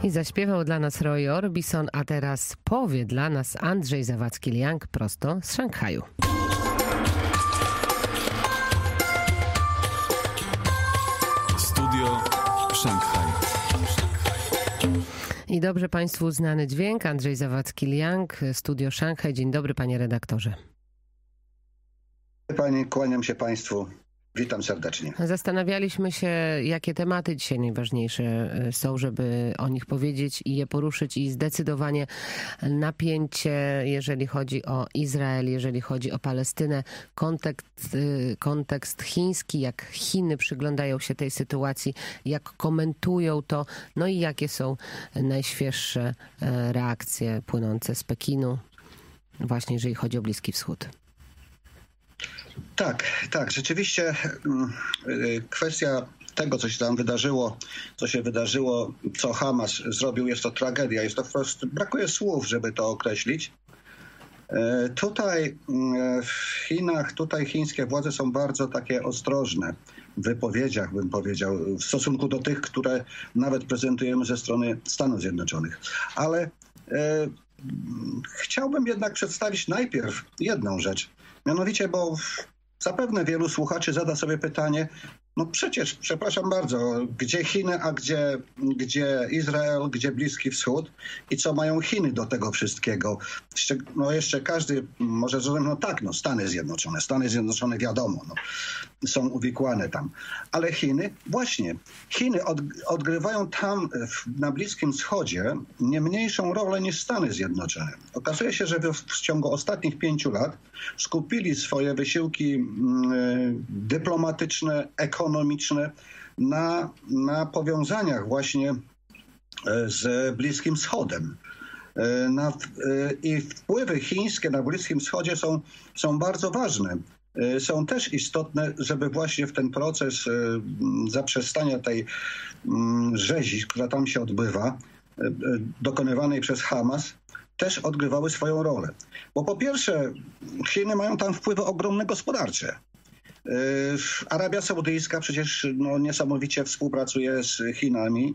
I zaśpiewał dla nas Roy Orbison, a teraz powie dla nas Andrzej Zawadzki-Liang prosto z Szanghaju. Studio Szanghaj. I dobrze Państwu znany dźwięk. Andrzej Zawadzki-Liang, Studio Szanghaj. Dzień dobry, panie redaktorze. Panie, kłaniam się Państwu. Witam serdecznie. Zastanawialiśmy się, jakie tematy dzisiaj najważniejsze są, żeby o nich powiedzieć i je poruszyć, i zdecydowanie napięcie, jeżeli chodzi o Izrael, jeżeli chodzi o Palestynę, kontekst chiński, jak Chiny przyglądają się tej sytuacji, jak komentują to, no i jakie są najświeższe reakcje płynące z Pekinu, właśnie jeżeli chodzi o Bliski Wschód. Tak, rzeczywiście kwestia tego, co się tam wydarzyło, co Hamas zrobił, jest to tragedia. Jest to po prostu, brakuje słów, żeby to określić. Tutaj w Chinach, chińskie władze są bardzo takie ostrożne w wypowiedziach, bym powiedział, w stosunku do tych, które nawet prezentujemy ze strony Stanów Zjednoczonych. Ale chciałbym jednak przedstawić najpierw jedną rzecz. Mianowicie, bo zapewne wielu słuchaczy zada sobie pytanie, no przecież, przepraszam bardzo, gdzie Chiny, a gdzie Izrael, gdzie Bliski Wschód i co mają Chiny do tego wszystkiego? Jeszcze każdy może zrozumieć, Stany Zjednoczone wiadomo, są uwikłane tam. Ale Chiny, Chiny odgrywają tam na Bliskim Wschodzie nie mniejszą rolę niż Stany Zjednoczone. Okazuje się, że w ciągu ostatnich 5 lat skupili swoje wysiłki dyplomatyczne, ekonomiczne na powiązaniach właśnie z Bliskim Wschodem. I wpływy chińskie na Bliskim Wschodzie są bardzo ważne. Są też istotne, żeby właśnie w ten proces zaprzestania tej rzezi, która tam się odbywa, dokonywanej przez Hamas, też odgrywały swoją rolę. Bo po pierwsze, Chiny mają tam wpływy ogromne gospodarcze. Arabia Saudyjska przecież niesamowicie współpracuje z Chinami.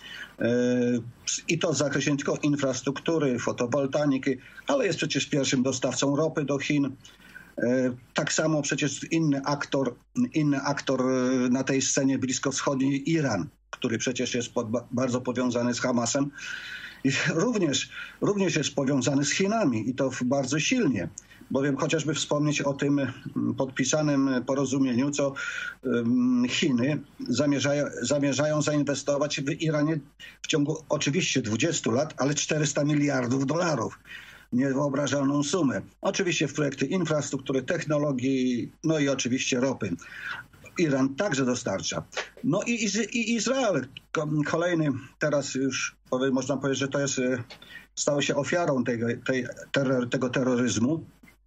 I to w zakresie nie tylko infrastruktury, fotowoltaiki, ale jest przecież pierwszym dostawcą ropy do Chin. Tak samo przecież inny aktor na tej scenie bliskowschodniej, Iran, który przecież jest bardzo powiązany z Hamasem i również jest powiązany z Chinami i to bardzo silnie. Bowiem chociażby wspomnieć o tym podpisanym porozumieniu, co Chiny zamierzają zainwestować w Iranie w ciągu oczywiście 20 lat, ale $400 miliardów. Niewyobrażalną sumę. Oczywiście w projekty infrastruktury, technologii, no i oczywiście ropy. Iran także dostarcza. No i Izrael, kolejny, teraz już można powiedzieć, że to jest, stało się ofiarą tego terroryzmu.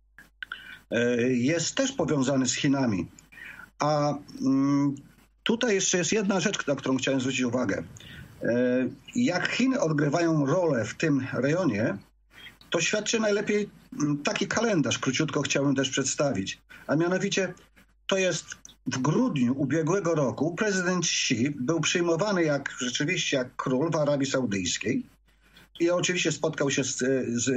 Jest też powiązany z Chinami. A tutaj jeszcze jest jedna rzecz, na którą chciałem zwrócić uwagę. Jak Chiny odgrywają rolę w tym rejonie, to świadczy najlepiej taki kalendarz, króciutko chciałbym też przedstawić. A mianowicie to jest w grudniu ubiegłego roku prezydent Xi był przyjmowany rzeczywiście jak król w Arabii Saudyjskiej i oczywiście spotkał się z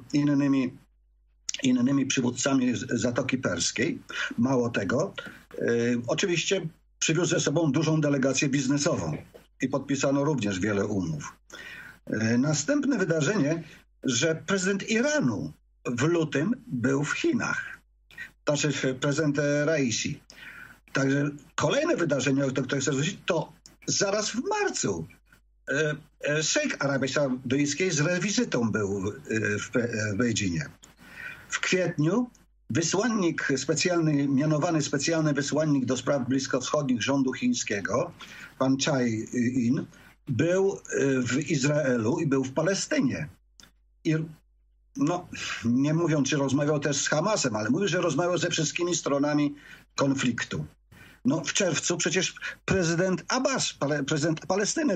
innymi przywódcami Zatoki Perskiej. Mało tego, oczywiście przywiózł ze sobą dużą delegację biznesową i podpisano również wiele umów. Następne wydarzenie, że prezydent Iranu w lutym był w Chinach. Znaczy prezydent Raisi. Także kolejne wydarzenie, o które chcę zwrócić, to zaraz w marcu szejk Arabii Saudyjskiej z rewizytą był w Bejdzinie. W kwietniu mianowany specjalny wysłannik do spraw bliskowschodnich rządu chińskiego, pan Chai In, był w Izraelu i był w Palestynie. I nie mówiąc, czy rozmawiał też z Hamasem, ale mówił, że rozmawiał ze wszystkimi stronami konfliktu. W czerwcu przecież prezydent Abbas, prezydent Palestyny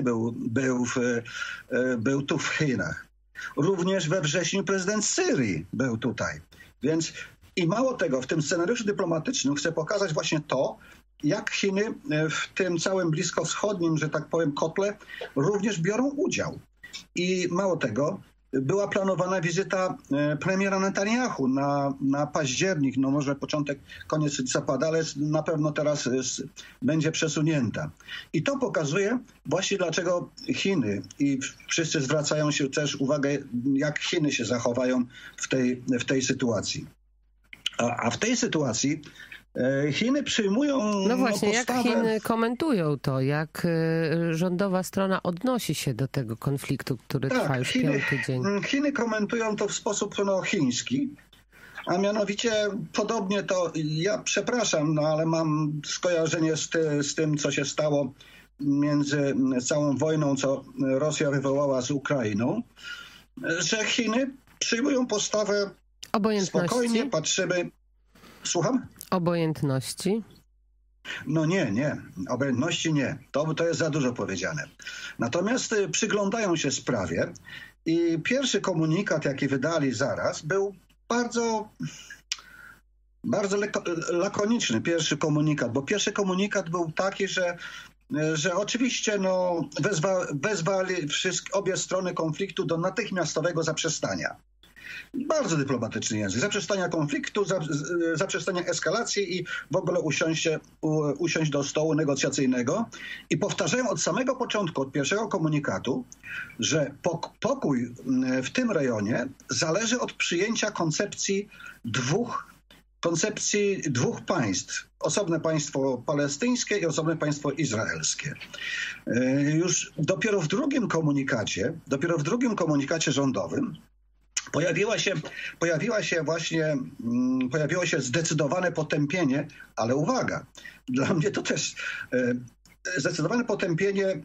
był tu w Chinach. Również we wrześniu prezydent Syrii był tutaj. Więc i mało tego, w tym scenariuszu dyplomatycznym chcę pokazać właśnie to, jak Chiny w tym całym bliskowschodnim, że tak powiem, kotle również biorą udział. I mało tego, była planowana wizyta premiera Netanyahu na październik, no może koniec listopada, ale na pewno teraz będzie przesunięta. I to pokazuje właśnie dlaczego Chiny i wszyscy zwracają się też uwagę, jak Chiny się zachowają w tej sytuacji. A w tej sytuacji Chiny przyjmują No właśnie, postawę... jak Chiny komentują to, jak rządowa strona odnosi się do tego konfliktu, który trwa już piąty dzień? Chiny komentują to w sposób chiński, a mianowicie podobnie to, ja przepraszam, no ale mam skojarzenie z tym, co się stało między całą wojną, co Rosja wywołała z Ukrainą, że Chiny przyjmują postawę spokojnie, patrzymy... Słucham? Obojętności? No nie. Obojętności nie. To jest za dużo powiedziane. Natomiast przyglądają się sprawie i pierwszy komunikat, jaki wydali zaraz, był bardzo lakoniczny. Pierwszy komunikat, bo pierwszy komunikat był taki, że oczywiście wezwali obie strony konfliktu do natychmiastowego zaprzestania. Bardzo dyplomatyczny język. Zaprzestania konfliktu, zaprzestania eskalacji i w ogóle usiąść do stołu negocjacyjnego. I powtarzają od samego początku, od pierwszego komunikatu, że pokój w tym rejonie zależy od przyjęcia koncepcji dwóch państw. Osobne państwo palestyńskie i osobne państwo izraelskie. Już dopiero w drugim komunikacie rządowym pojawiło się zdecydowane potępienie, ale uwaga, dla mnie to też zdecydowane potępienie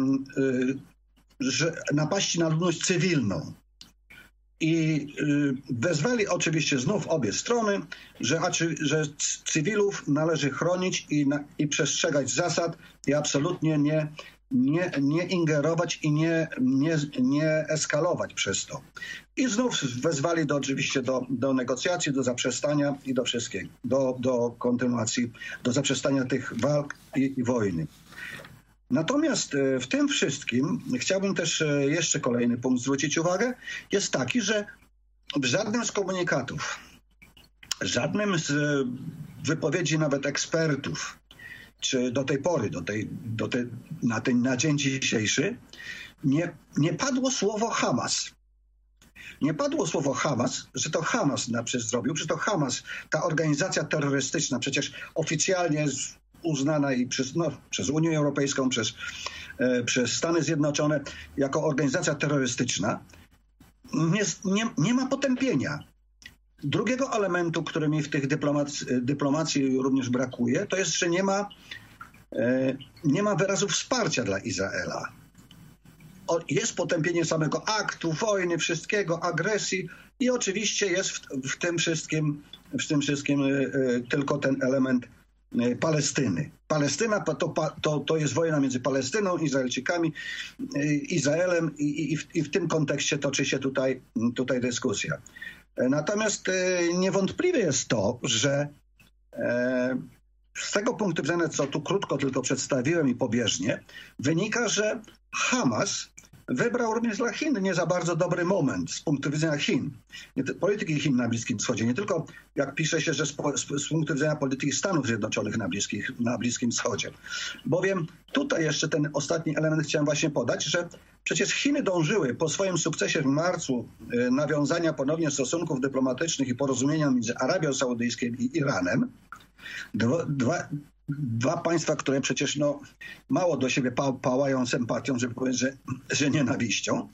napaści na ludność cywilną. I wezwali oczywiście znów obie strony, że cywilów należy chronić i przestrzegać zasad i absolutnie nie ingerować i nie eskalować przez to. I znów wezwali oczywiście do negocjacji, do zaprzestania i do wszystkiego, do kontynuacji, do zaprzestania tych walk i wojny. Natomiast w tym wszystkim chciałbym też jeszcze kolejny punkt zwrócić uwagę, jest taki, że w żadnym z komunikatów, żadnym z wypowiedzi nawet ekspertów, czy do tej pory, na dzień dzisiejszy, nie padło słowo Hamas. Nie padło słowo Hamas, że to Hamas zrobił, że to Hamas, ta organizacja terrorystyczna, przecież oficjalnie jest uznana i przez Unię Europejską, przez Stany Zjednoczone jako organizacja terrorystyczna, nie ma potępienia. Drugiego elementu, który mi w tych dyplomacji również brakuje, to jest, że nie ma wyrazu wsparcia dla Izraela. Jest potępienie samego aktu, wojny, wszystkiego, agresji i oczywiście jest w tym wszystkim tylko ten element Palestyny. Palestyna to jest wojna między Palestyną, Izraelczykami, Izraelem i w tym kontekście toczy się tutaj dyskusja. Natomiast niewątpliwe jest to, że z tego punktu widzenia, co tu krótko tylko przedstawiłem i pobieżnie, wynika, że Hamas wybrał również dla Chin nie za bardzo dobry moment z punktu widzenia Chin, polityki Chin na Bliskim Wschodzie. Nie tylko, jak pisze się, że z punktu widzenia polityki Stanów Zjednoczonych na Bliskim Wschodzie. Bowiem tutaj jeszcze ten ostatni element chciałem właśnie podać, że przecież Chiny dążyły po swoim sukcesie w marcu nawiązania ponownie stosunków dyplomatycznych i porozumienia między Arabią Saudyjską i Iranem. Dwa państwa, które przecież mało do siebie pałają sympatią, żeby powiedzieć, że nienawiścią.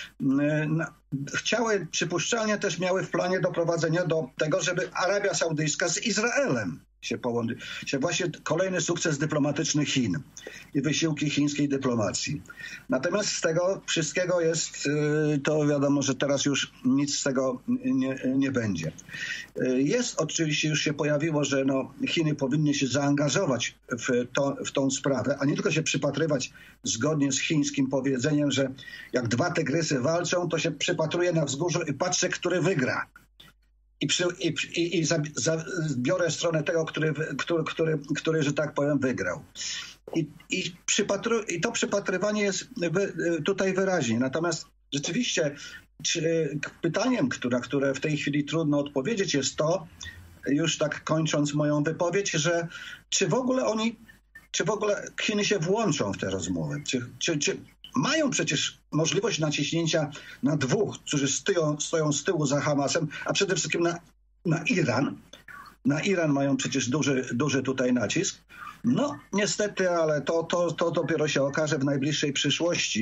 Przypuszczalnie też miały w planie doprowadzenia do tego, żeby Arabia Saudyjska z Izraelem się połączyć. Właśnie kolejny sukces dyplomatyczny Chin i wysiłki chińskiej dyplomacji. Natomiast z tego wszystkiego to wiadomo, że teraz już nic z tego nie będzie. Oczywiście już się pojawiło, że Chiny powinny się zaangażować w tą sprawę, a nie tylko się przypatrywać zgodnie z chińskim powiedzeniem, że jak dwa tygrysy walczą, to się przypatruje na wzgórzu i patrzy, który wygra. I biorę stronę tego, który, że tak powiem, wygrał. I to przypatrywanie jest tutaj wyraźnie. Natomiast rzeczywiście pytaniem, które w tej chwili trudno odpowiedzieć, jest to, już tak kończąc moją wypowiedź, że czy w ogóle Chiny się włączą w te rozmowy? Czy mają przecież możliwość naciśnięcia na dwóch, którzy stoją z tyłu za Hamasem, a przede wszystkim na Iran. Na Iran mają przecież duży tutaj nacisk. No niestety, ale to dopiero się okaże w najbliższej przyszłości.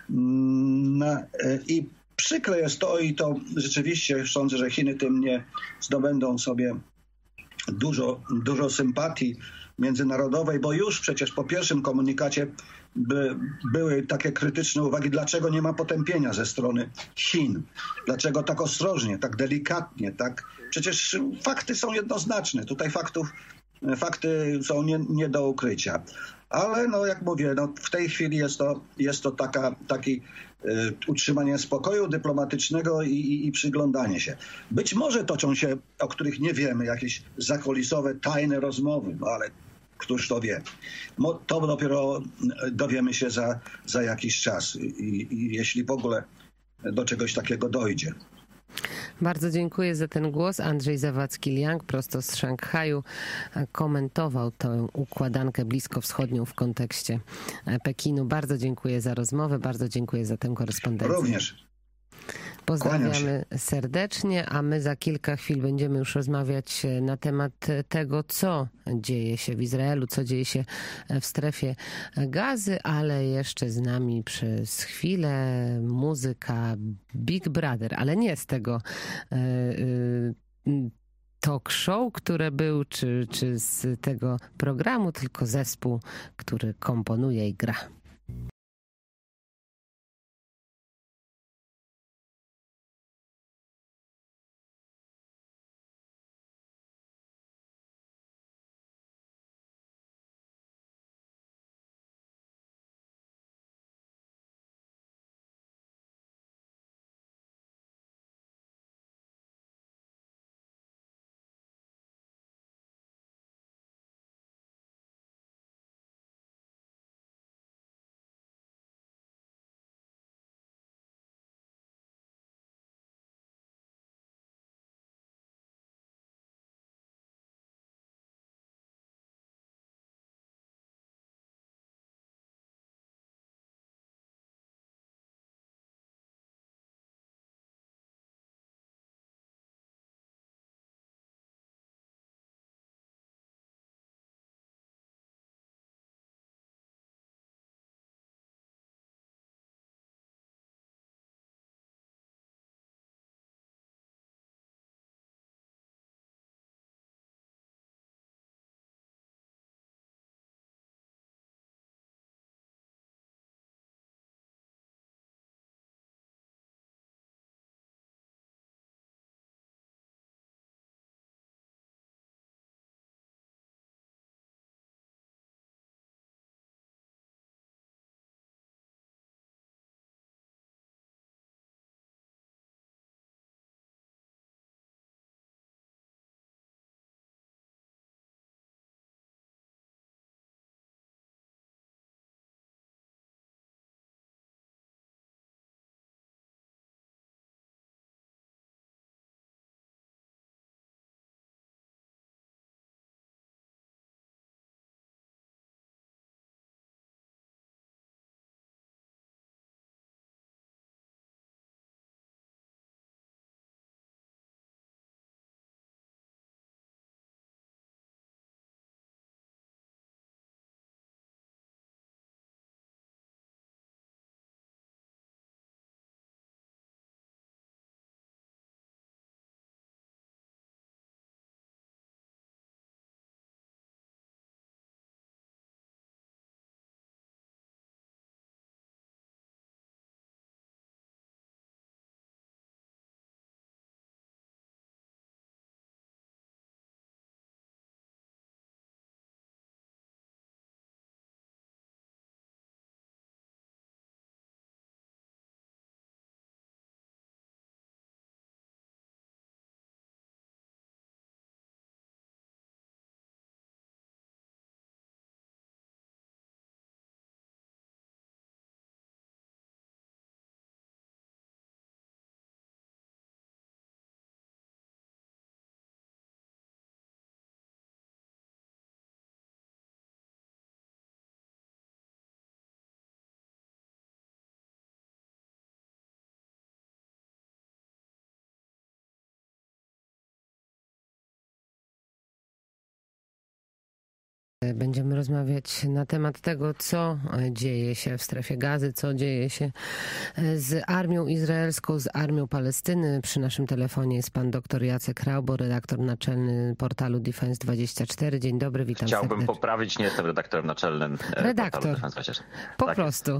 I przykre jest to i to rzeczywiście sądzę, że Chiny tym nie zdobędą sobie dużo sympatii międzynarodowej, bo już przecież po pierwszym komunikacie były takie krytyczne uwagi, dlaczego nie ma potępienia ze strony Chin. Dlaczego tak ostrożnie, tak delikatnie, tak. Przecież fakty są jednoznaczne. Tutaj fakty są nie do ukrycia. Ale no jak mówię, no w tej chwili jest to taki utrzymanie spokoju dyplomatycznego i przyglądanie się. Być może toczą się, o których nie wiemy, jakieś zakulisowe, tajne rozmowy, no ale któż to wie. To dopiero dowiemy się za jakiś czas i jeśli w ogóle do czegoś takiego dojdzie. Bardzo dziękuję za ten głos. Andrzej Zawadzki-Liang prosto z Szanghaju komentował tę układankę bliskowschodnią w kontekście Pekinu. Bardzo dziękuję za rozmowę, bardzo dziękuję za tę korespondencję. Również. Pozdrawiamy serdecznie, a my za kilka chwil będziemy już rozmawiać na temat tego, co dzieje się w Izraelu, co dzieje się w strefie Gazy, ale jeszcze z nami przez chwilę muzyka Big Brother, ale nie z tego talk show, które był, czy z tego programu, tylko zespół, który komponuje i gra. Będziemy rozmawiać na temat tego, co dzieje się w strefie Gazy, co dzieje się z armią izraelską, z armią Palestyny. Przy naszym telefonie jest pan dr Jacek Raubo, redaktor naczelny portalu Defense24. Dzień dobry, witam Chciałbym serdecznie. poprawić, nie jestem redaktorem naczelnym redaktor. Defense24. Po tak prostu.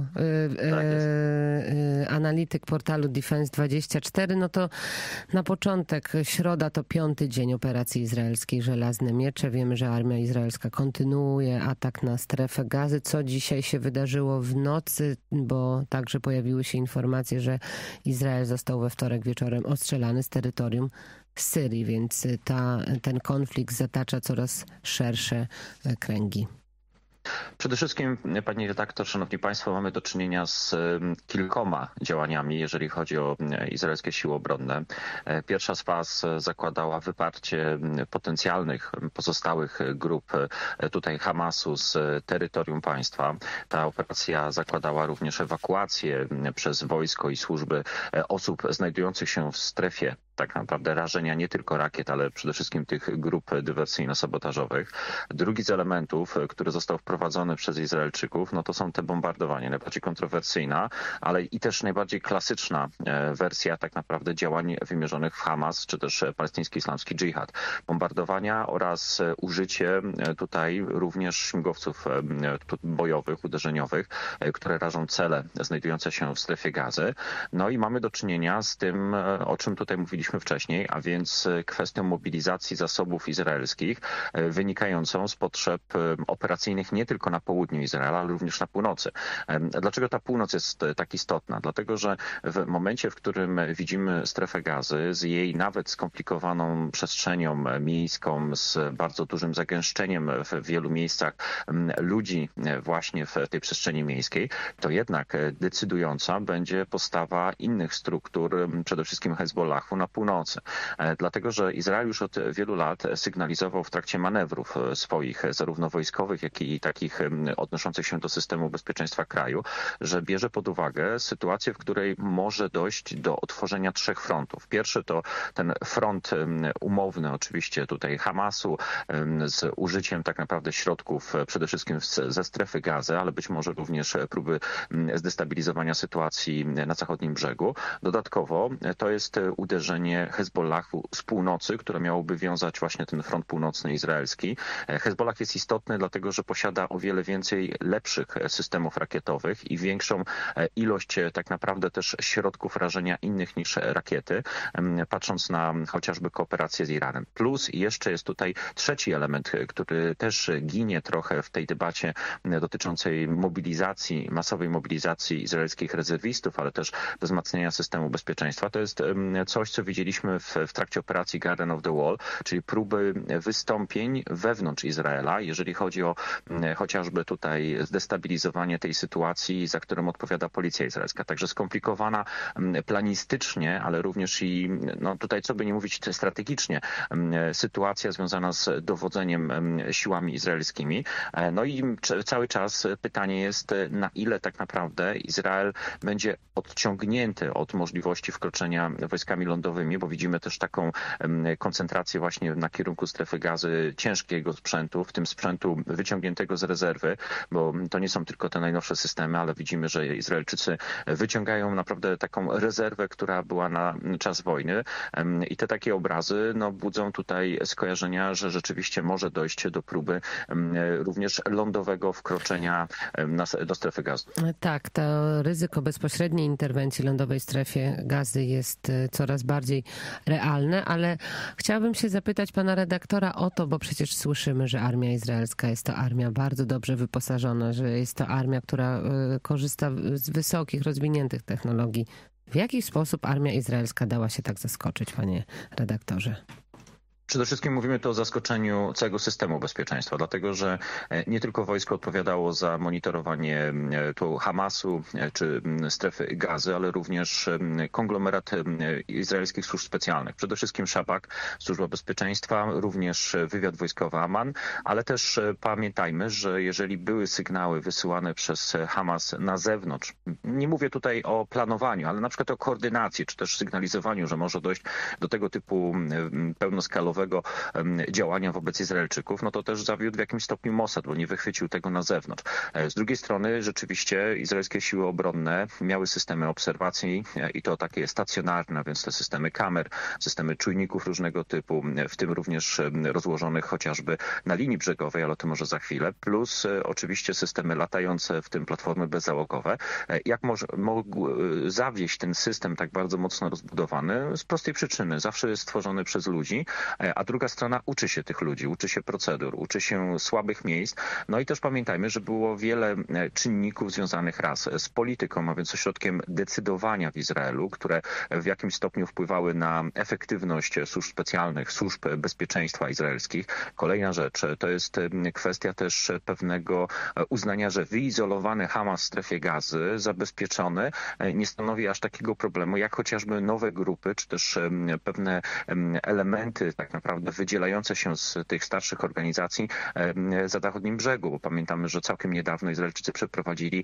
Analityk portalu Defense24. No to na początek środa to 5. dzień operacji izraelskiej Żelazne Miecze. Wiemy, że armia izraelska kontynuuje atak na strefę Gazy. Co dzisiaj się wydarzyło w nocy, bo także pojawiły się informacje, że Izrael został we wtorek wieczorem ostrzelany z terytorium Syrii, więc ten konflikt zatacza coraz szersze kręgi. Przede wszystkim, pani redaktor, szanowni państwo, mamy do czynienia z kilkoma działaniami, jeżeli chodzi o izraelskie siły obronne. Pierwsza z faz zakładała wyparcie potencjalnych pozostałych grup tutaj Hamasu z terytorium państwa. Ta operacja zakładała również ewakuację przez wojsko i służby osób znajdujących się w strefie tak naprawdę rażenia nie tylko rakiet, ale przede wszystkim tych grup dywersyjno-sabotażowych. Drugi z elementów, który został wprowadzony przez Izraelczyków, no to są te bombardowania, najbardziej kontrowersyjna, ale i też najbardziej klasyczna wersja tak naprawdę działań wymierzonych w Hamas, czy też palestyński islamski dżihad. Bombardowania oraz użycie tutaj również śmigłowców bojowych, uderzeniowych, które rażą cele znajdujące się w strefie Gazy. No i mamy do czynienia z tym, o czym tutaj mówiliśmy wcześniej, a więc kwestią mobilizacji zasobów izraelskich wynikającą z potrzeb operacyjnych nie tylko na południu Izraela, ale również na północy. Dlaczego ta północ jest tak istotna? Dlatego, że w momencie, w którym widzimy strefę Gazy z jej nawet skomplikowaną przestrzenią miejską, z bardzo dużym zagęszczeniem w wielu miejscach ludzi właśnie w tej przestrzeni miejskiej, to jednak decydująca będzie postawa innych struktur, przede wszystkim Hezbollahu na północy. Dlatego, że Izrael już od wielu lat sygnalizował w trakcie manewrów swoich, zarówno wojskowych, jak i takich odnoszących się do systemu bezpieczeństwa kraju, że bierze pod uwagę sytuację, w której może dojść do otworzenia 3 frontów. Pierwszy to ten front umowny oczywiście tutaj Hamasu z użyciem tak naprawdę środków przede wszystkim ze strefy Gazy, ale być może również próby zdestabilizowania sytuacji na zachodnim brzegu. Dodatkowo to jest uderzenie Hezbollahu z północy, które miałoby wiązać właśnie ten front północny izraelski. Hezbollah jest istotny dlatego, że posiada o wiele więcej lepszych systemów rakietowych i większą ilość tak naprawdę też środków rażenia innych niż rakiety, patrząc na chociażby kooperację z Iranem. Plus jeszcze jest tutaj trzeci element, który też ginie trochę w tej debacie dotyczącej mobilizacji, masowej mobilizacji izraelskich rezerwistów, ale też wzmacniania systemu bezpieczeństwa. To jest coś, co widzieliśmy w trakcie operacji Garden of the Wall, czyli próby wystąpień wewnątrz Izraela, jeżeli chodzi o chociażby tutaj zdestabilizowanie tej sytuacji, za którą odpowiada policja izraelska. Także skomplikowana planistycznie, ale również i no tutaj, co by nie mówić, strategicznie sytuacja związana z dowodzeniem siłami izraelskimi. No i cały czas pytanie jest, na ile tak naprawdę Izrael będzie odciągnięty od możliwości wkroczenia wojskami lądowymi, bo widzimy też taką koncentrację właśnie na kierunku strefy Gazy ciężkiego sprzętu, w tym sprzętu wyciągniętego z rezerwy, bo to nie są tylko te najnowsze systemy, ale widzimy, że Izraelczycy wyciągają naprawdę taką rezerwę, która była na czas wojny i te takie obrazy no, budzą tutaj skojarzenia, że rzeczywiście może dojść do próby również lądowego wkroczenia do strefy Gazy. Tak, to ryzyko bezpośredniej interwencji lądowej w strefie Gazy jest coraz bardziej realne, ale chciałabym się zapytać pana redaktora o to, bo przecież słyszymy, że armia izraelska jest to armia bardzo dobrze wyposażona, że jest to armia, która korzysta z wysokich, rozwiniętych technologii. W jaki sposób armia izraelska dała się tak zaskoczyć, panie redaktorze? Przede wszystkim mówimy tu o zaskoczeniu całego systemu bezpieczeństwa, dlatego że nie tylko wojsko odpowiadało za monitorowanie tu Hamasu czy strefy Gazy, ale również konglomerat izraelskich służb specjalnych. Przede wszystkim Szabak, Służba Bezpieczeństwa, również wywiad wojskowy Aman, ale też pamiętajmy, że jeżeli były sygnały wysyłane przez Hamas na zewnątrz, nie mówię tutaj o planowaniu, ale na przykład o koordynacji, czy też sygnalizowaniu, że może dojść do tego typu pełnoskalowego siłowego działania wobec Izraelczyków, no to też zawiódł w jakimś stopniu Mossad, bo nie wychwycił tego na zewnątrz. Z drugiej strony rzeczywiście izraelskie siły obronne miały systemy obserwacji i to takie stacjonarne, więc te systemy kamer, systemy czujników różnego typu, w tym również rozłożonych chociażby na linii brzegowej, ale to może za chwilę, plus oczywiście systemy latające, w tym platformy bezzałogowe. Jak mógł zawieść ten system tak bardzo mocno rozbudowany? Z prostej przyczyny. Zawsze jest stworzony przez ludzi, a druga strona uczy się tych ludzi, uczy się procedur, uczy się słabych miejsc. No i też pamiętajmy, że było wiele czynników związanych raz z polityką, a więc ośrodkiem decydowania w Izraelu, które w jakimś stopniu wpływały na efektywność służb specjalnych, służb bezpieczeństwa izraelskich. Kolejna rzecz to jest kwestia też pewnego uznania, że wyizolowany Hamas w strefie Gazy, zabezpieczony, nie stanowi aż takiego problemu, jak chociażby nowe grupy, czy też pewne elementy tak naprawdę wydzielające się z tych starszych organizacji za zachodnim brzegu, bo pamiętamy, że całkiem niedawno Izraelczycy przeprowadzili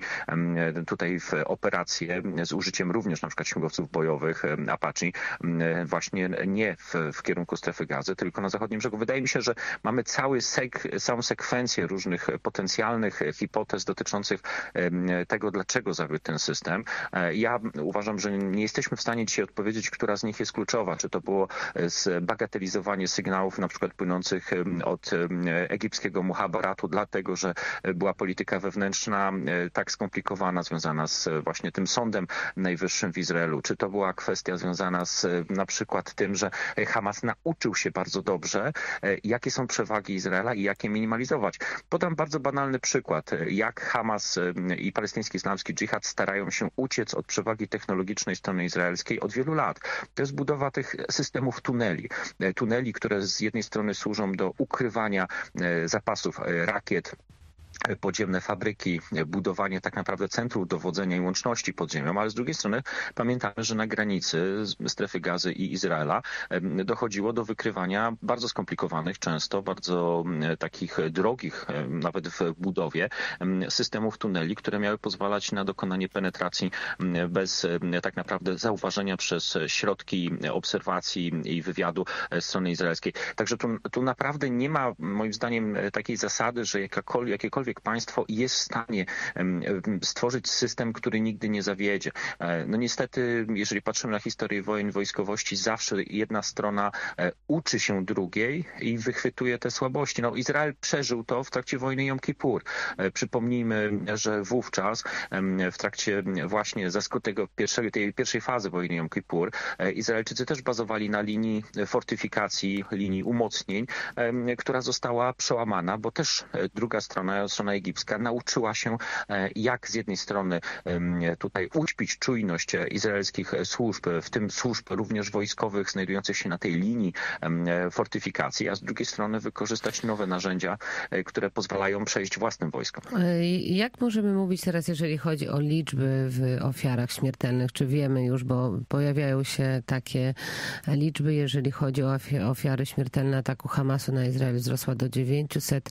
tutaj operacje z użyciem również na przykład śmigłowców bojowych Apache, właśnie nie w kierunku strefy Gazy, tylko na zachodnim brzegu. Wydaje mi się, że mamy całą sekwencję różnych potencjalnych hipotez dotyczących tego, dlaczego zawiódł ten system. Ja uważam, że nie jesteśmy w stanie dzisiaj odpowiedzieć, która z nich jest kluczowa. Czy to było zbagatelizowanie sygnałów na przykład płynących od egipskiego muhabaratu, dlatego że była polityka wewnętrzna tak skomplikowana, związana z właśnie tym sądem najwyższym w Izraelu. Czy to była kwestia związana z na przykład tym, że Hamas nauczył się bardzo dobrze, jakie są przewagi Izraela i jak je minimalizować. Podam bardzo banalny przykład, jak Hamas i palestyński islamski dżihad starają się uciec od przewagi technologicznej strony izraelskiej od wielu lat. To jest budowa tych systemów tuneli, które z jednej strony służą do ukrywania zapasów rakiet, podziemne fabryki, budowanie tak naprawdę centrów dowodzenia i łączności pod ziemią, ale z drugiej strony pamiętamy, że na granicy strefy Gazy i Izraela dochodziło do wykrywania bardzo skomplikowanych, często bardzo takich drogich, nawet w budowie, systemów tuneli, które miały pozwalać na dokonanie penetracji bez tak naprawdę zauważenia przez środki obserwacji i wywiadu strony izraelskiej. Także tu naprawdę nie ma, moim zdaniem, takiej zasady, że jakiekolwiek państwo jest w stanie stworzyć system, który nigdy nie zawiedzie. No niestety, jeżeli patrzymy na historię wojen, wojskowości, zawsze jedna strona uczy się drugiej i wychwytuje te słabości. No, Izrael przeżył to w trakcie wojny Jom Kippur. Przypomnijmy, że wówczas w trakcie właśnie tej pierwszej fazy wojny Jom Kippur Izraelczycy też bazowali na linii fortyfikacji, linii umocnień, która została przełamana, bo też druga strona egipska nauczyła się, jak z jednej strony tutaj uśpić czujność izraelskich służb, w tym służb również wojskowych znajdujących się na tej linii fortyfikacji, a z drugiej strony wykorzystać nowe narzędzia, które pozwalają przejść własnym wojskom. Jak możemy mówić teraz, jeżeli chodzi o liczby w ofiarach śmiertelnych? Czy wiemy już, bo pojawiają się takie liczby, jeżeli chodzi o ofiary śmiertelne ataku Hamasu na Izrael, wzrosła do 900,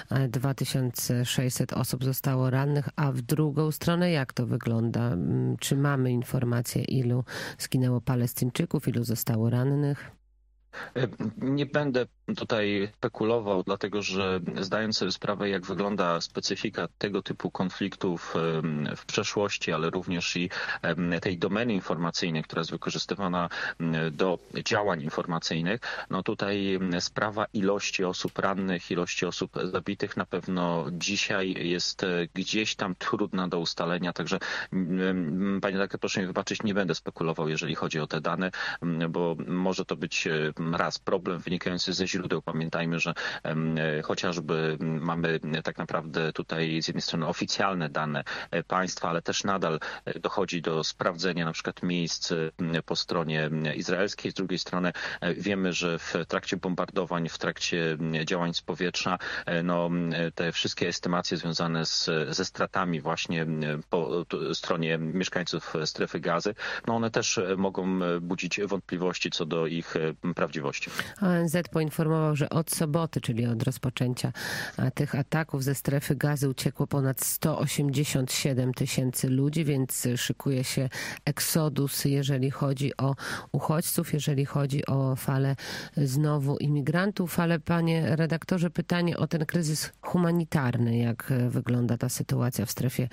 2600 osób zostało rannych, a w drugą stronę jak to wygląda? Czy mamy informację, ilu zginęło Palestyńczyków, ilu zostało rannych? Nie będę tutaj spekulował, dlatego że zdając sobie sprawę, jak wygląda specyfika tego typu konfliktów w przeszłości, ale również i tej domeny informacyjnej, która jest wykorzystywana do działań informacyjnych, no tutaj sprawa ilości osób rannych, ilości osób zabitych na pewno dzisiaj jest gdzieś tam trudna do ustalenia, także panie redaktor, proszę mi wybaczyć, nie będę spekulował, jeżeli chodzi o te dane, bo może to być raz problem wynikający ze źródeł. Pamiętajmy, że chociażby mamy tak naprawdę tutaj z jednej strony oficjalne dane państwa, ale też nadal dochodzi do sprawdzenia na przykład miejsc po stronie izraelskiej. Z drugiej strony wiemy, że w trakcie bombardowań, w trakcie działań z powietrza, no, te wszystkie estymacje związane ze stratami właśnie po stronie mieszkańców strefy Gazy, no one też mogą budzić wątpliwości co do ich prawdziwej nieprawdziwości. ONZ poinformował, że od soboty, czyli od rozpoczęcia tych ataków ze strefy Gazy uciekło ponad 187 tysięcy ludzi, więc szykuje się eksodus, jeżeli chodzi o uchodźców, jeżeli chodzi o falę znowu imigrantów. Ale panie redaktorze, pytanie o ten kryzys humanitarny. Jak wygląda ta sytuacja w strefie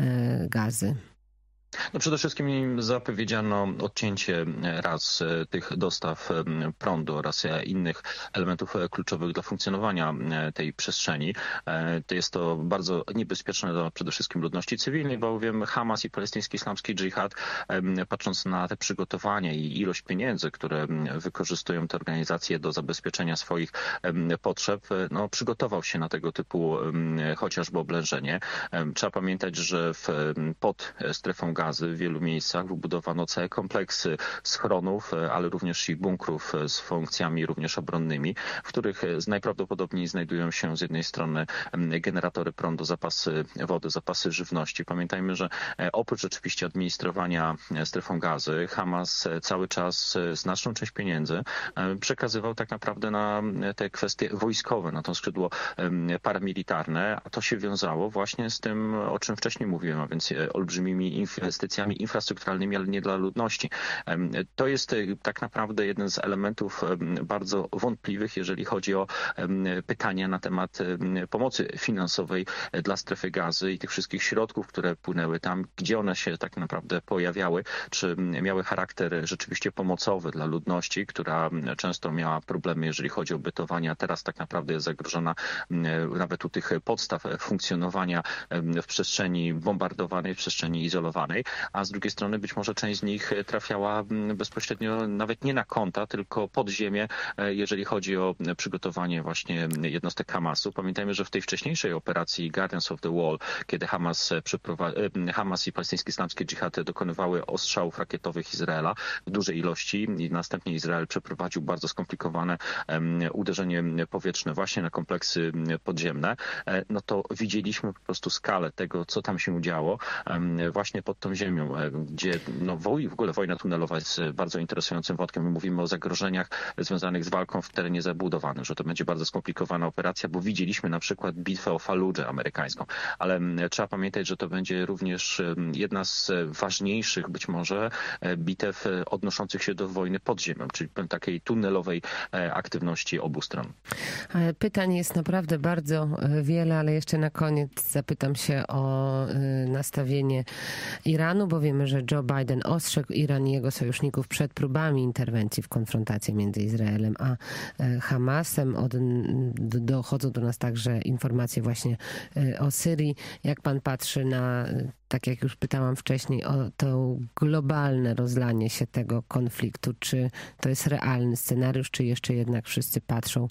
Gazy? No przede wszystkim zapowiedziano odcięcie raz tych dostaw prądu oraz innych elementów kluczowych dla funkcjonowania tej przestrzeni. Jest to bardzo niebezpieczne dla przede wszystkim ludności cywilnej, bowiem Hamas i palestyński islamski dżihad, patrząc na te przygotowania i ilość pieniędzy, które wykorzystują te organizacje do zabezpieczenia swoich potrzeb, no, przygotował się na tego typu chociażby oblężenie. Trzeba pamiętać, że pod strefą Gazy w wielu miejscach wybudowano całe kompleksy schronów, ale również i bunkrów z funkcjami również obronnymi, w których najprawdopodobniej znajdują się z jednej strony generatory prądu, zapasy wody, zapasy żywności. Pamiętajmy, że oprócz rzeczywiście administrowania strefą Gazy, Hamas cały czas znaczną część pieniędzy przekazywał tak naprawdę na te kwestie wojskowe, na to skrzydło paramilitarne, a to się wiązało właśnie z tym, o czym wcześniej mówiłem, a więc olbrzymimi inwestycjami infrastrukturalnymi, ale nie dla ludności. To jest tak naprawdę jeden z elementów bardzo wątpliwych, jeżeli chodzi o pytania na temat pomocy finansowej dla strefy Gazy i tych wszystkich środków, które płynęły tam, gdzie one się tak naprawdę pojawiały, czy miały charakter rzeczywiście pomocowy dla ludności, która często miała problemy, jeżeli chodzi o bytowanie, a teraz tak naprawdę jest zagrożona nawet u tych podstaw funkcjonowania w przestrzeni bombardowanej, w przestrzeni izolowanej, a z drugiej strony być może część z nich trafiała bezpośrednio nawet nie na konta, tylko pod ziemię, jeżeli chodzi o przygotowanie właśnie jednostek Hamasu. Pamiętajmy, że w tej wcześniejszej operacji Guardians of the Wall, kiedy Hamas i palestyński islamski dżihad dokonywały ostrzałów rakietowych Izraela w dużej ilości i następnie Izrael przeprowadził bardzo skomplikowane uderzenie powietrzne właśnie na kompleksy podziemne, no to widzieliśmy po prostu skalę tego, co tam się działo właśnie pod tą ziemią, gdzie no, w ogóle wojna tunelowa jest bardzo interesującym wątkiem. My mówimy o zagrożeniach związanych z walką w terenie zabudowanym, że to będzie bardzo skomplikowana operacja, bo widzieliśmy na przykład bitwę o Faludżę amerykańską, ale trzeba pamiętać, że to będzie również jedna z ważniejszych być może bitew odnoszących się do wojny pod ziemią, czyli takiej tunelowej aktywności obu stron. Pytań jest naprawdę bardzo wiele, ale jeszcze na koniec zapytam się o nastawienie Iranu, bo wiemy, że Joe Biden ostrzegł Iran i jego sojuszników przed próbami interwencji w konfrontację między Izraelem a Hamasem. Dochodzą do nas także informacje właśnie o Syrii. Jak pan patrzy na, tak jak już pytałam wcześniej, o to globalne rozlanie się konfliktu? Czy to jest realny scenariusz, czy jeszcze jednak wszyscy patrzą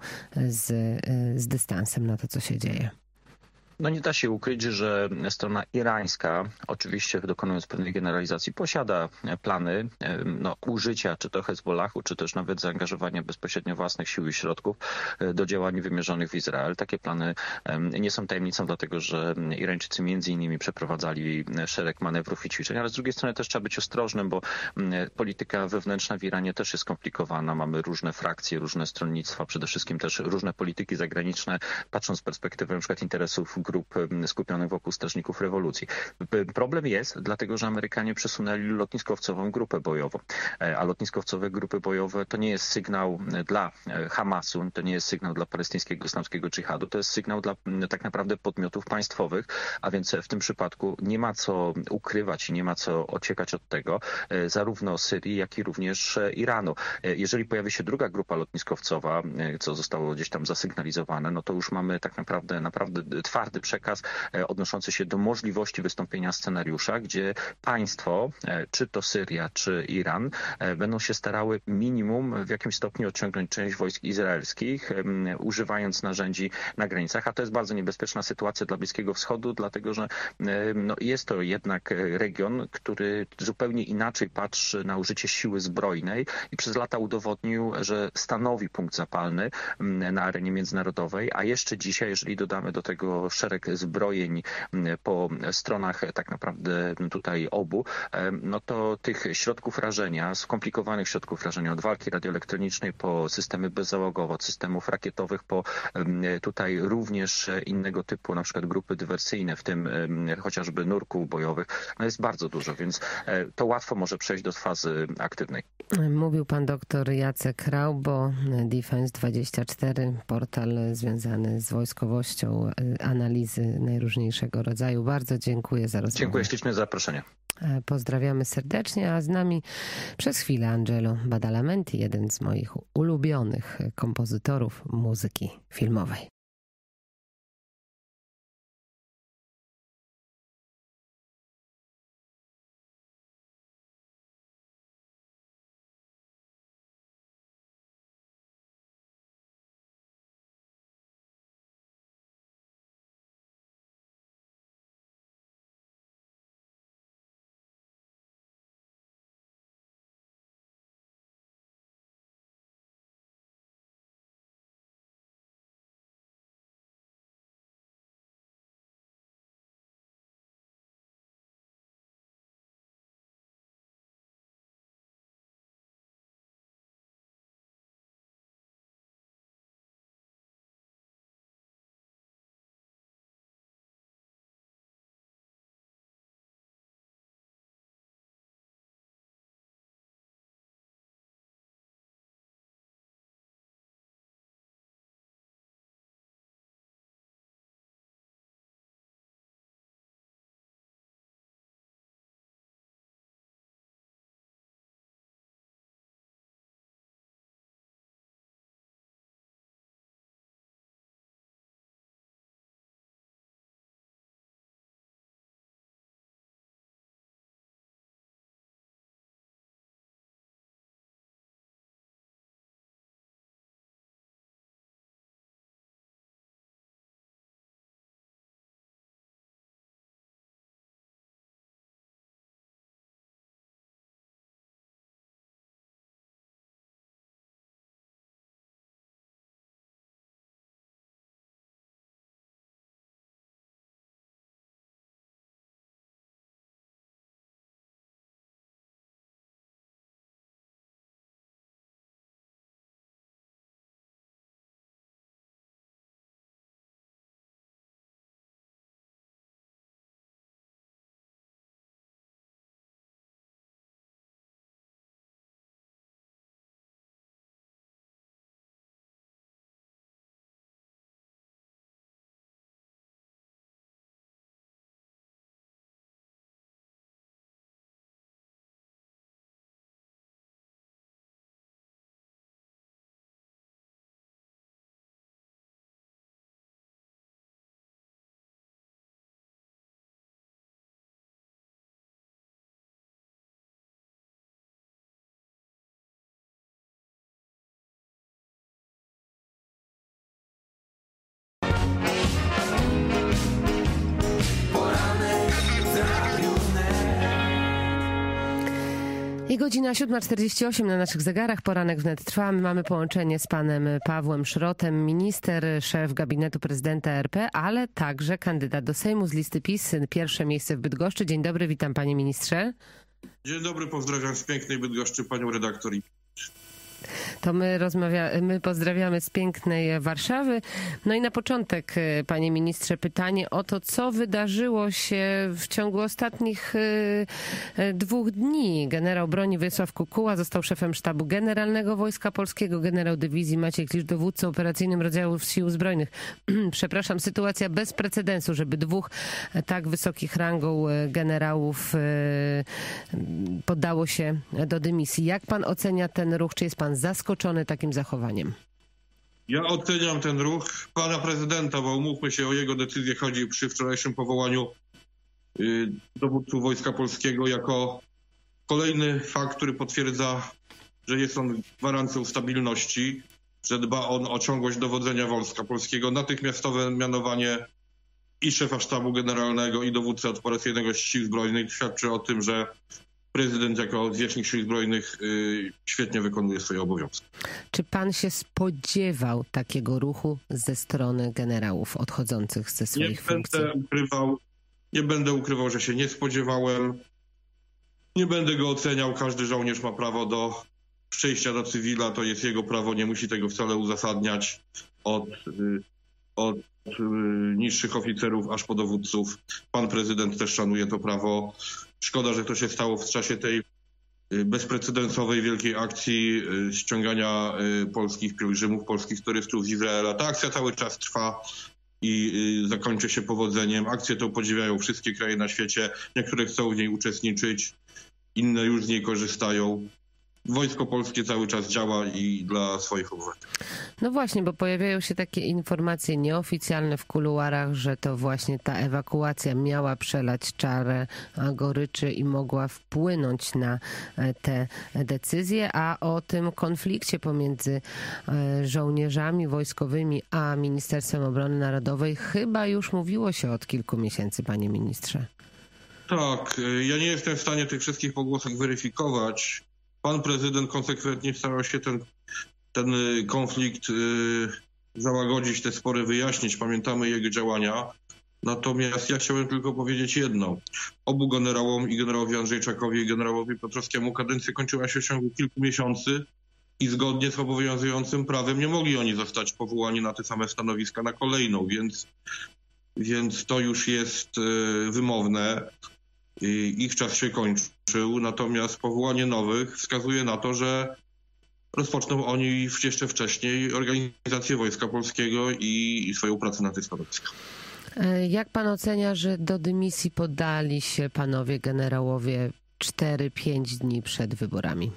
z dystansem na to, co się dzieje? No nie da się ukryć, że strona irańska, oczywiście dokonując pewnej generalizacji, posiada plany użycia czy to Hezbollahu, czy też nawet zaangażowania bezpośrednio własnych sił i środków do działań wymierzonych w Izrael. Takie plany nie są tajemnicą, dlatego że Irańczycy między innymi przeprowadzali szereg manewrów i ćwiczeń, ale z drugiej strony też trzeba być ostrożnym, bo polityka wewnętrzna w Iranie też jest skomplikowana. Mamy różne frakcje, różne stronnictwa, przede wszystkim też różne polityki zagraniczne, patrząc z perspektywy na przykład interesów grup skupionych wokół strażników rewolucji. Problem jest, dlatego że Amerykanie przesunęli lotniskowcową grupę bojową, a lotniskowcowe grupy bojowe to nie jest sygnał dla Hamasu, to nie jest sygnał dla palestyńskiego islamskiego dżihadu, to jest sygnał dla tak naprawdę podmiotów państwowych, a więc w tym przypadku nie ma co ukrywać i nie ma co ociekać od tego, zarówno Syrii, jak i również Iranu. Jeżeli pojawi się druga grupa lotniskowcowa, co zostało gdzieś tam zasygnalizowane, no to już mamy tak naprawdę twardy przekaz odnoszący się do możliwości wystąpienia scenariusza, gdzie państwo, czy to Syria, czy Iran, będą się starały minimum w jakimś stopniu odciągnąć część wojsk izraelskich, używając narzędzi na granicach, a to jest bardzo niebezpieczna sytuacja dla Bliskiego Wschodu, dlatego że jest to jednak region, który zupełnie inaczej patrzy na użycie siły zbrojnej i przez lata udowodnił, że stanowi punkt zapalny na arenie międzynarodowej, a jeszcze dzisiaj, jeżeli dodamy do tego szereg szereg zbrojeń po stronach tak naprawdę tutaj obu, no to tych środków rażenia, skomplikowanych środków rażenia od walki radioelektronicznej po systemy bezzałogowe, od systemów rakietowych, po tutaj również innego typu, na przykład grupy dywersyjne, w tym chociażby nurków bojowych, no jest bardzo dużo, więc to łatwo może przejść do fazy aktywnej. Mówił pan doktor Jacek Raubo, Defense24, portal związany z wojskowością, analizy najróżniejszego rodzaju. Bardzo dziękuję za rozmowę. Dziękuję ślicznie za zaproszenie. Pozdrawiamy serdecznie, a z nami przez chwilę Angelo Badalamenti, jeden z moich ulubionych kompozytorów muzyki filmowej. I godzina 7:48 na naszych zegarach. Poranek wnet trwa. My mamy połączenie z panem Pawłem Szrotem, minister, szef gabinetu prezydenta RP, ale także kandydat do Sejmu z listy PiS. Pierwsze miejsce w Bydgoszczy. Dzień dobry, witam panie ministrze. Dzień dobry, pozdrawiam z pięknej Bydgoszczy panią redaktor. To my pozdrawiamy z pięknej Warszawy. No i na początek, panie ministrze, pytanie o to, co wydarzyło się w ciągu ostatnich 2 dni. Generał broni Wiesław Kukuła został szefem sztabu generalnego Wojska Polskiego, generał dywizji Maciej Klisz dowódcą operacyjnym rodzajów Sił Zbrojnych. Przepraszam, sytuacja bez precedensu, żeby 2 tak wysokich rangą generałów poddało się do dymisji. Jak pan ocenia ten ruch? Czy jest pan zaskoczony takim zachowaniem? Ja oceniam ten ruch pana prezydenta, bo umówmy się, o jego decyzję chodzi przy wczorajszym powołaniu dowódców Wojska Polskiego jako kolejny fakt, który potwierdza, że jest on gwarancją stabilności, że dba on o ciągłość dowodzenia Wojska Polskiego. Natychmiastowe mianowanie i szefa sztabu generalnego, i dowódcy operacyjnego Sił Zbrojnych świadczy o tym, że prezydent jako zwierzchnik Sił Zbrojnych świetnie wykonuje swoje obowiązki. Czy pan się spodziewał takiego ruchu ze strony generałów odchodzących ze swoich funkcji? Nie będę ukrywał, że się nie spodziewałem. Nie będę go oceniał. Każdy żołnierz ma prawo do przejścia do cywila. To jest jego prawo. Nie musi tego wcale uzasadniać od niższych oficerów aż po dowódców. Pan prezydent też szanuje to prawo. Szkoda, że to się stało w czasie tej bezprecedensowej wielkiej akcji ściągania polskich pielgrzymów, polskich turystów z Izraela. Ta akcja cały czas trwa i zakończy się powodzeniem. Akcję tą podziwiają wszystkie kraje na świecie. Niektóre chcą w niej uczestniczyć, inne już z niej korzystają. Wojsko Polskie cały czas działa i dla swoich obywateli. No właśnie, bo pojawiają się takie informacje nieoficjalne w kuluarach, że to właśnie ta ewakuacja miała przelać czarę goryczy i mogła wpłynąć na te decyzje, a o tym konflikcie pomiędzy żołnierzami wojskowymi a Ministerstwem Obrony Narodowej chyba już mówiło się od kilku miesięcy, panie ministrze. Tak, ja nie jestem w stanie tych wszystkich pogłosek weryfikować. Pan prezydent konsekwentnie starał się ten konflikt załagodzić, te spory wyjaśnić. Pamiętamy jego działania. Natomiast ja chciałem tylko powiedzieć jedno. Obu generałom, i generałowi Andrzejczakowi, i generałowi Piotrowskiemu, kadencja kończyła się w ciągu kilku miesięcy i zgodnie z obowiązującym prawem nie mogli oni zostać powołani na te same stanowiska na kolejną, więc to już jest wymowne. Ich czas się kończył, natomiast powołanie nowych wskazuje na to, że rozpoczną oni jeszcze wcześniej organizację Wojska Polskiego i swoją pracę na tych stanowiskach. Jak pan ocenia, że do dymisji podali się panowie generałowie 4-5 dni przed wyborami?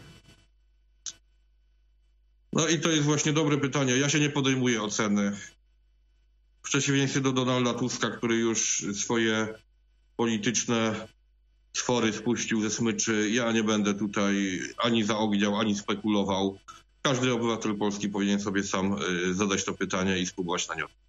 No i to jest właśnie dobre pytanie. Ja się nie podejmuję oceny. W przeciwieństwie do Donalda Tuska, który już swoje polityczne stwory spuścił ze smyczy, ja nie będę tutaj ani zaogniał, ani spekulował. Każdy obywatel polski powinien sobie sam zadać to pytanie i spróbować na nie odpowiedzieć.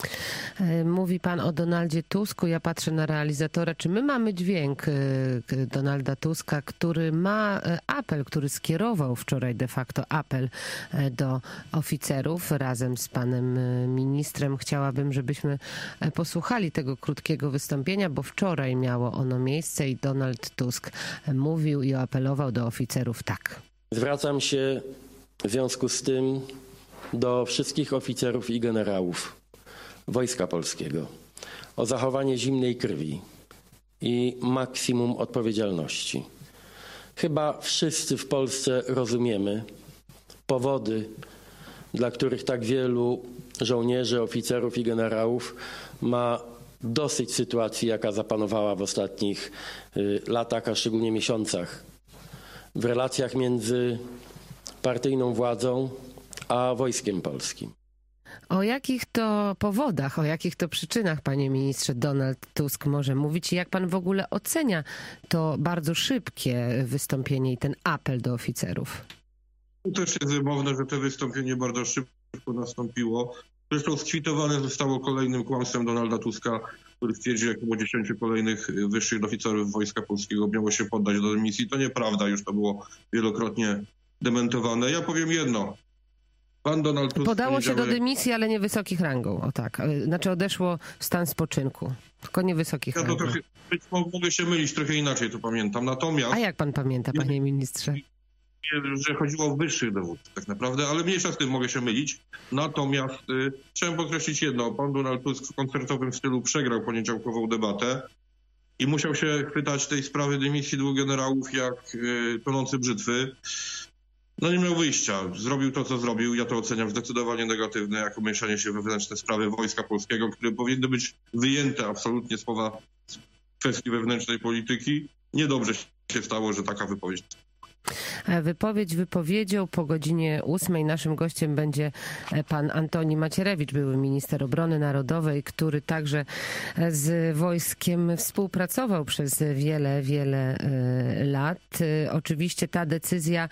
Mówi pan o Donaldzie Tusku. Ja patrzę na realizatora. Czy my mamy dźwięk Donalda Tuska, który ma apel, który skierował wczoraj de facto apel do oficerów razem z panem ministrem? Chciałabym, żebyśmy posłuchali tego krótkiego wystąpienia, bo wczoraj miało ono miejsce i Donald Tusk mówił i apelował do oficerów tak. Zwracam się w związku z tym do wszystkich oficerów i generałów Wojska Polskiego o zachowanie zimnej krwi i maksimum odpowiedzialności. Chyba wszyscy w Polsce rozumiemy powody, dla których tak wielu żołnierzy, oficerów i generałów ma dosyć sytuacji, jaka zapanowała w ostatnich latach, a szczególnie miesiącach w relacjach między partyjną władzą a Wojskiem Polskim. O jakich to powodach, o jakich to przyczynach, panie ministrze, Donald Tusk może mówić i jak pan w ogóle ocenia to bardzo szybkie wystąpienie i ten apel do oficerów? To też jest wymowne, że to wystąpienie bardzo szybko nastąpiło. Zresztą skwitowane zostało kolejnym kłamstwem Donalda Tuska, który stwierdził, jak było 10 kolejnych wyższych oficerów Wojska Polskiego miało się poddać do dymisji. To nieprawda, już to było wielokrotnie dementowane. Ja powiem jedno. Pan Donald Tusk podało się do dymisji, ale nie wysokich rangą. O tak. Znaczy odeszło w stan spoczynku. Tylko nie wysokich rangą. Mogę się mylić, trochę inaczej to pamiętam. Natomiast... A jak pan pamięta, panie ministrze? Że chodziło o wyższych dowódców tak naprawdę, ale mniejsza z tym, mogę się mylić. Natomiast chciałem podkreślić jedno. Pan Donald Tusk w koncertowym stylu przegrał poniedziałkową debatę i musiał się chwytać tej sprawy dymisji dwóch generałów jak tonący brzytwy. No nie miał wyjścia. Zrobił to, co zrobił. Ja to oceniam zdecydowanie negatywnie, jako mieszanie się we wewnętrzne sprawy Wojska Polskiego, które powinny być wyjęte absolutnie z kwestii wewnętrznej polityki. Niedobrze się stało, że taka wypowiedź. Wypowiedź wypowiedzią. Po godzinie 8 naszym gościem będzie pan Antoni Macierewicz, były minister obrony narodowej, który także z wojskiem współpracował przez wiele lat. Oczywiście ta decyzja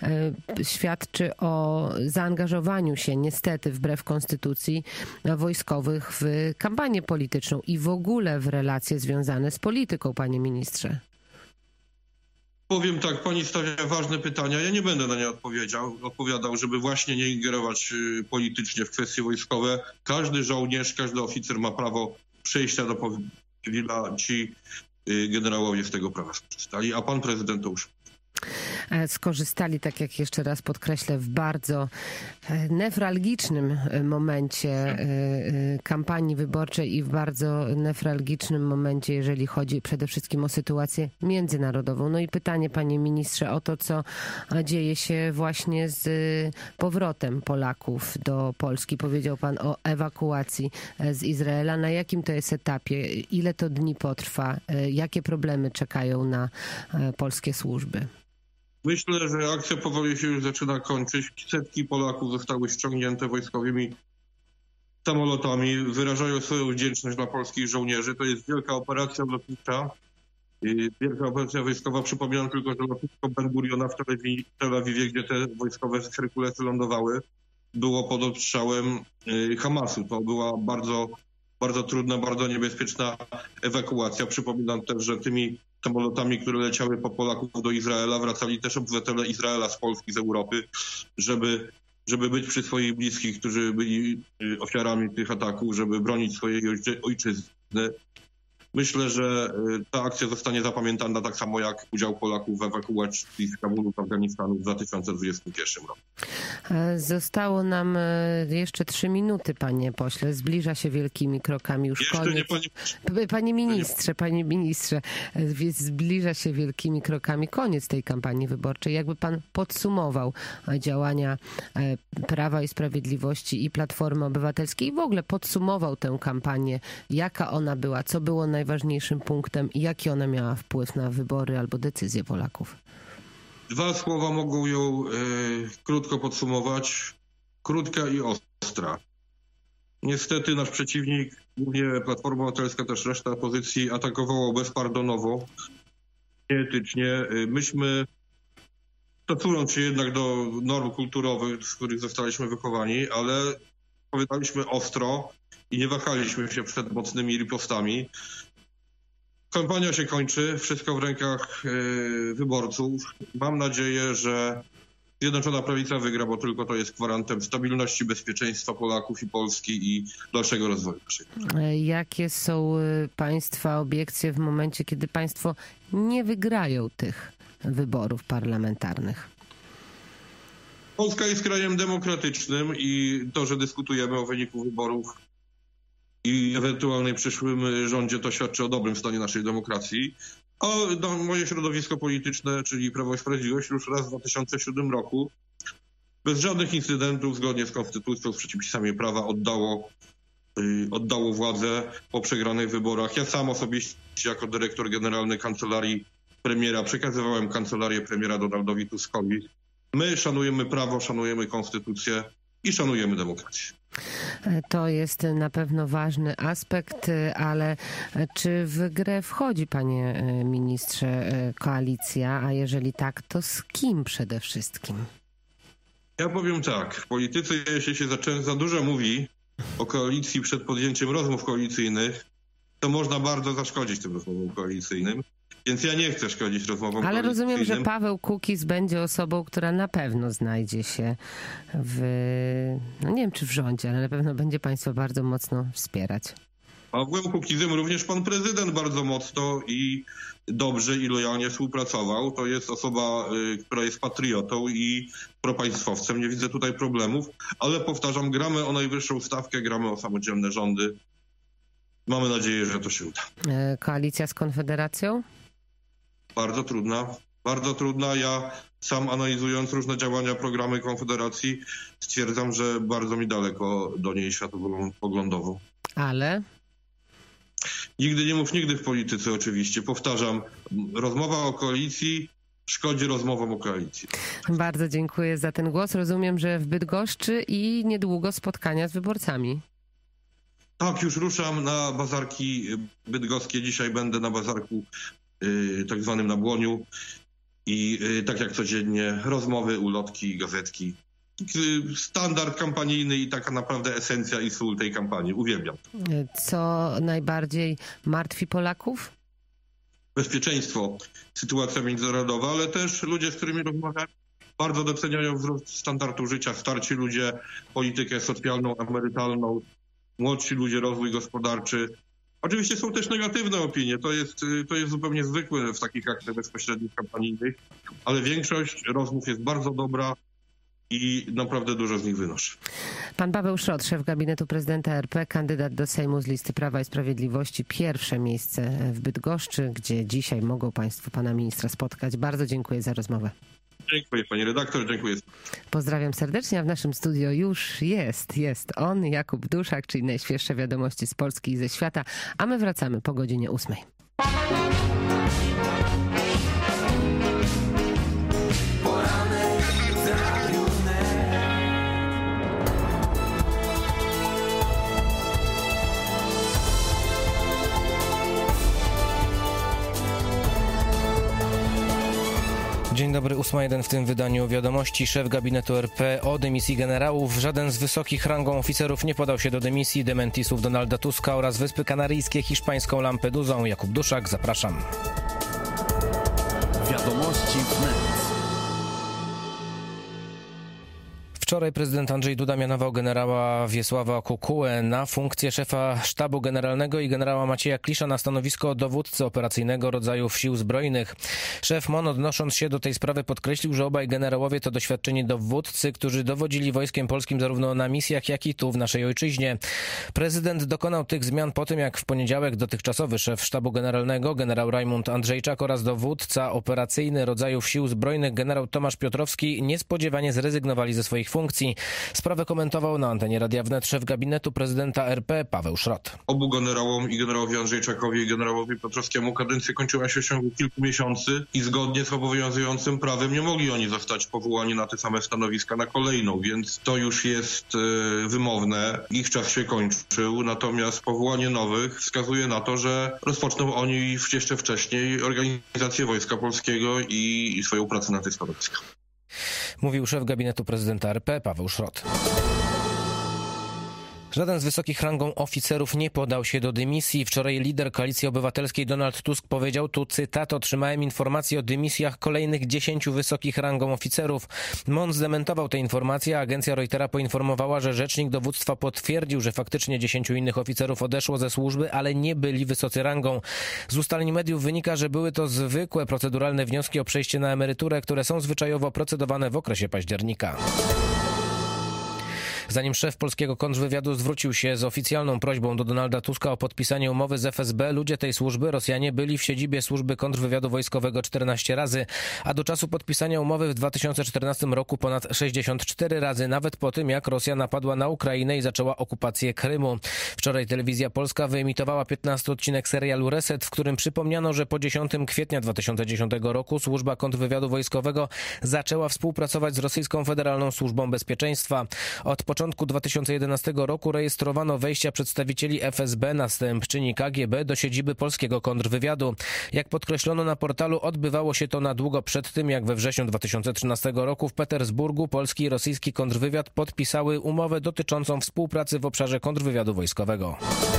świadczy o zaangażowaniu się niestety wbrew konstytucji wojskowych w kampanię polityczną i w ogóle w relacje związane z polityką, panie ministrze. Powiem tak, pani stawia ważne pytania. Ja nie będę na nie odpowiadał, żeby właśnie nie ingerować politycznie w kwestie wojskowe. Każdy żołnierz, każdy oficer ma prawo przejścia do cywila. Ci generałowie z tego prawa skorzystali, a pan prezydent to już skorzystali, tak jak jeszcze raz podkreślę, w bardzo newralgicznym momencie kampanii wyborczej i w bardzo newralgicznym momencie, jeżeli chodzi przede wszystkim o sytuację międzynarodową. No i pytanie, panie ministrze, o to, co dzieje się właśnie z powrotem Polaków do Polski. Powiedział pan o ewakuacji z Izraela. Na jakim to jest etapie? Ile to dni potrwa? Jakie problemy czekają na polskie służby? Myślę, że akcja powoli się już zaczyna kończyć. Setki Polaków zostały ściągnięte wojskowymi samolotami. Wyrażają swoją wdzięczność dla polskich żołnierzy. To jest wielka operacja lotnicza. Wielka operacja wojskowa. Przypominam tylko, że lotnisko Ben Guriona w Tel Awiwie, gdzie te wojskowe Herkulesy lądowały, było pod ostrzałem Hamasu. To była bardzo, bardzo trudna, bardzo niebezpieczna ewakuacja. Przypominam też, że tymi samolotami, które leciały po Polaków do Izraela, wracali też obywatele Izraela z Polski, z Europy, żeby być przy swoich bliskich, którzy byli ofiarami tych ataków, żeby bronić swojej ojczyzny. Myślę, że ta akcja zostanie zapamiętana tak samo jak udział Polaków w ewakuacji z Kabulu, z Afganistanu w 2021 roku. Zostało nam jeszcze 3 minuty, panie pośle. Zbliża się wielkimi krokami już jeszcze koniec. Nie, Panie ministrze, zbliża się wielkimi krokami koniec tej kampanii wyborczej. Jakby pan podsumował działania Prawa i Sprawiedliwości i Platformy Obywatelskiej i w ogóle podsumował tę kampanię, jaka ona była, co było najważniejszym punktem i jaki ona miała wpływ na wybory albo decyzje Polaków? 2 słowa mogą ją krótko podsumować. Krótka i ostra. Niestety nasz przeciwnik, głównie Platforma Obywatelska, też reszta opozycji, atakowało bezpardonowo, nieetycznie. Myśmy, stosując się jednak do norm kulturowych, z których zostaliśmy wychowani, ale opowiadaliśmy ostro i nie wahaliśmy się przed mocnymi ripostami. Kampania się kończy, wszystko w rękach wyborców. Mam nadzieję, że Zjednoczona Prawica wygra, bo tylko to jest gwarantem stabilności, bezpieczeństwa Polaków i Polski i dalszego rozwoju naszej. Jakie są państwa obiekcje w momencie, kiedy państwo nie wygrają tych wyborów parlamentarnych? Polska jest krajem demokratycznym i to, że dyskutujemy o wyniku wyborów i ewentualnej przyszłym rządzie, to świadczy o dobrym stanie naszej demokracji. A moje środowisko polityczne, czyli Prawo i Sprawiedliwość, już raz w 2007 roku bez żadnych incydentów, zgodnie z konstytucją, z przepisami prawa oddało władzę po przegranych wyborach. Ja sam osobiście jako dyrektor generalny Kancelarii Premiera przekazywałem Kancelarię Premiera Donaldowi Tuskowi. My szanujemy prawo, szanujemy konstytucję i szanujemy demokrację. To jest na pewno ważny aspekt, ale czy w grę wchodzi, panie ministrze, koalicja, a jeżeli tak, to z kim przede wszystkim? Ja powiem tak, w polityce, jeśli się za dużo mówi o koalicji przed podjęciem rozmów koalicyjnych, to można bardzo zaszkodzić tym rozmowom koalicyjnym. Więc ja nie chcę szkodzić rozmowom koalicyjnym. Ale rozumiem, że Paweł Kukiz będzie osobą, która na pewno znajdzie się no nie wiem czy w rządzie, ale na pewno będzie państwa bardzo mocno wspierać. Pawłem Kukizem również pan prezydent bardzo mocno i dobrze i lojalnie współpracował. To jest osoba, która jest patriotą i propaństwowcem. Nie widzę tutaj problemów, ale powtarzam, gramy o najwyższą stawkę, gramy o samodzielne rządy. Mamy nadzieję, że to się uda. Koalicja z Konfederacją? Bardzo trudna, bardzo trudna. Ja sam analizując różne działania, programy Konfederacji, stwierdzam, że bardzo mi daleko do niej światopoglądowo. Ale? Nigdy nie mów nigdy w polityce oczywiście. Powtarzam, rozmowa o koalicji szkodzi rozmowom o koalicji. Bardzo dziękuję za ten głos. Rozumiem, że w Bydgoszczy i niedługo spotkania z wyborcami. Tak, już ruszam na bazarki bydgoskie. Dzisiaj będę na bazarku tak zwanym na Błoniu i tak jak codziennie rozmowy, ulotki, gazetki. Standard kampanijny i taka naprawdę esencja i sól tej kampanii. Uwielbiam. Co najbardziej martwi Polaków? bezpieczeństwo, sytuacja międzynarodowa, ale też ludzie, z którymi rozmawiam, bardzo doceniają wzrost standardu życia, starsi ludzie, politykę socjalną, emerytalną, młodsi ludzie, rozwój gospodarczy. Oczywiście są też negatywne opinie, to jest zupełnie zwykłe w takich aktach bezpośrednich kampanijnych, ale większość rozmów jest bardzo dobra i naprawdę dużo z nich wynoszę. Pan Paweł Szrot, szef gabinetu prezydenta RP, kandydat do Sejmu z listy Prawa i Sprawiedliwości. Pierwsze miejsce w Bydgoszczy, gdzie dzisiaj mogą państwo pana ministra spotkać. Bardzo dziękuję za rozmowę. Dziękuję pani redaktor, dziękuję. Pozdrawiam serdecznie, a w naszym studio już jest on, Jakub Duszak, czyli najświeższe wiadomości z Polski i ze świata, a my wracamy po godzinie 8. Dzień dobry, 8:01 w tym wydaniu wiadomości. Szef gabinetu RP o dymisji generałów. Żaden z wysokich rangą oficerów nie podał się do dymisji. Dementi słów Donalda Tuska oraz Wyspy Kanaryjskie hiszpańską Lampedusą. Jakub Duszak, zapraszam. Wiadomości wnet. Wczoraj prezydent Andrzej Duda mianował generała Wiesława Kukułę na funkcję szefa sztabu generalnego i generała Macieja Klisza na stanowisko dowódcy operacyjnego rodzajów sił zbrojnych. Szef MON, odnosząc się do tej sprawy, podkreślił, że obaj generałowie to doświadczeni dowódcy, którzy dowodzili wojskiem polskim zarówno na misjach, jak i tu w naszej ojczyźnie. Prezydent dokonał tych zmian po tym, jak w poniedziałek dotychczasowy szef sztabu generalnego generał Rajmund Andrzejczak oraz dowódca operacyjny rodzajów sił zbrojnych generał Tomasz Piotrowski niespodziewanie zrezygnowali ze swoich funkcji. Sprawę komentował na antenie Radia Wnet szef gabinetu prezydenta RP Paweł Szrot. Obu generałom, i generałowi Andrzejczakowi, i generałowi Piotrowskiemu, kadencja kończyła się w ciągu kilku miesięcy i zgodnie z obowiązującym prawem nie mogli oni zostać powołani na te same stanowiska na kolejną, więc to już jest wymowne. Ich czas się kończył, natomiast powołanie nowych wskazuje na to, że rozpoczną oni jeszcze wcześniej organizację Wojska Polskiego i swoją pracę na tych stanowiskach. Mówił szef gabinetu prezydenta RP Paweł Szrot. Żaden z wysokich rangą oficerów nie podał się do dymisji. Wczoraj lider Koalicji Obywatelskiej Donald Tusk powiedział, tu cytat, otrzymałem informację o dymisjach kolejnych 10 wysokich rangą oficerów. MON zdementował te informacje, a agencja Reutera poinformowała, że rzecznik dowództwa potwierdził, że faktycznie 10 innych oficerów odeszło ze służby, ale nie byli wysocy rangą. Z ustaleń mediów wynika, że były to zwykłe proceduralne wnioski o przejście na emeryturę, które są zwyczajowo procedowane w okresie października. Zanim szef polskiego kontrwywiadu zwrócił się z oficjalną prośbą do Donalda Tuska o podpisanie umowy z FSB, ludzie tej służby, Rosjanie, byli w siedzibie służby kontrwywiadu wojskowego 14 razy, a do czasu podpisania umowy w 2014 roku ponad 64 razy, nawet po tym, jak Rosja napadła na Ukrainę i zaczęła okupację Krymu. Wczoraj Telewizja Polska wyemitowała 15 odcinek serialu Reset, w którym przypomniano, że po 10 kwietnia 2010 roku służba kontrwywiadu wojskowego zaczęła współpracować z Rosyjską Federalną Służbą Bezpieczeństwa. Od początku 2011 roku rejestrowano wejścia przedstawicieli FSB, następczyni KGB do siedziby polskiego kontrwywiadu. Jak podkreślono na portalu, odbywało się to na długo przed tym, jak we wrześniu 2013 roku w Petersburgu polski i rosyjski kontrwywiad podpisały umowę dotyczącą współpracy w obszarze kontrwywiadu wojskowego.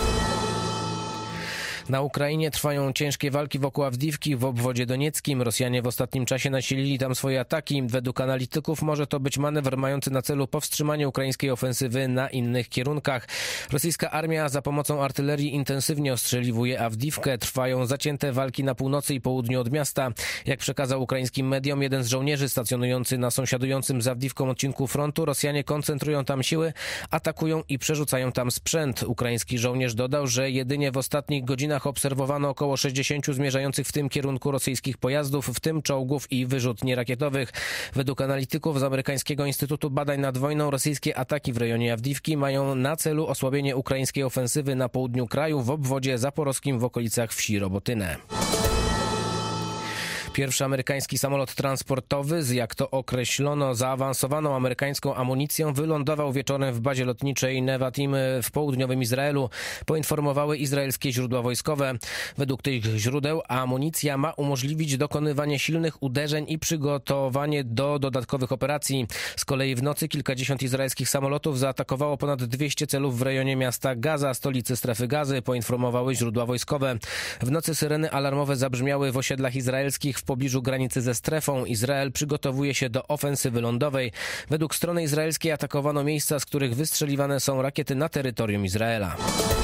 Na Ukrainie trwają ciężkie walki wokół Awdiwki w obwodzie donieckim. Rosjanie w ostatnim czasie nasilili tam swoje ataki. Według analityków może to być manewr mający na celu powstrzymanie ukraińskiej ofensywy na innych kierunkach. Rosyjska armia za pomocą artylerii intensywnie ostrzeliwuje Awdiwkę. Trwają zacięte walki na północy i południu od miasta. Jak przekazał ukraińskim mediom jeden z żołnierzy stacjonujący na sąsiadującym z Awdiwką odcinku frontu, Rosjanie koncentrują tam siły, atakują i przerzucają tam sprzęt. Ukraiński żołnierz dodał, że jedynie w ostatnich godzinach obserwowano około 60 zmierzających w tym kierunku rosyjskich pojazdów, w tym czołgów i wyrzutni rakietowych. Według analityków z amerykańskiego Instytutu Badań nad Wojną rosyjskie ataki w rejonie Awdiwki mają na celu osłabienie ukraińskiej ofensywy na południu kraju w obwodzie zaporowskim w okolicach wsi Robotynę. Pierwszy amerykański samolot transportowy z, jak to określono, zaawansowaną amerykańską amunicją wylądował wieczorem w bazie lotniczej Nevatim w południowym Izraelu, poinformowały izraelskie źródła wojskowe. Według tych źródeł amunicja ma umożliwić dokonywanie silnych uderzeń i przygotowanie do dodatkowych operacji. Z kolei w nocy kilkadziesiąt izraelskich samolotów zaatakowało ponad 200 celów w rejonie miasta Gaza, stolicy strefy Gazy, poinformowały źródła wojskowe. W nocy syreny alarmowe zabrzmiały w osiedlach izraelskich w pobliżu granicy ze strefą. Izrael przygotowuje się do ofensywy lądowej. Według strony izraelskiej atakowano miejsca, z których wystrzeliwane są rakiety na terytorium Izraela.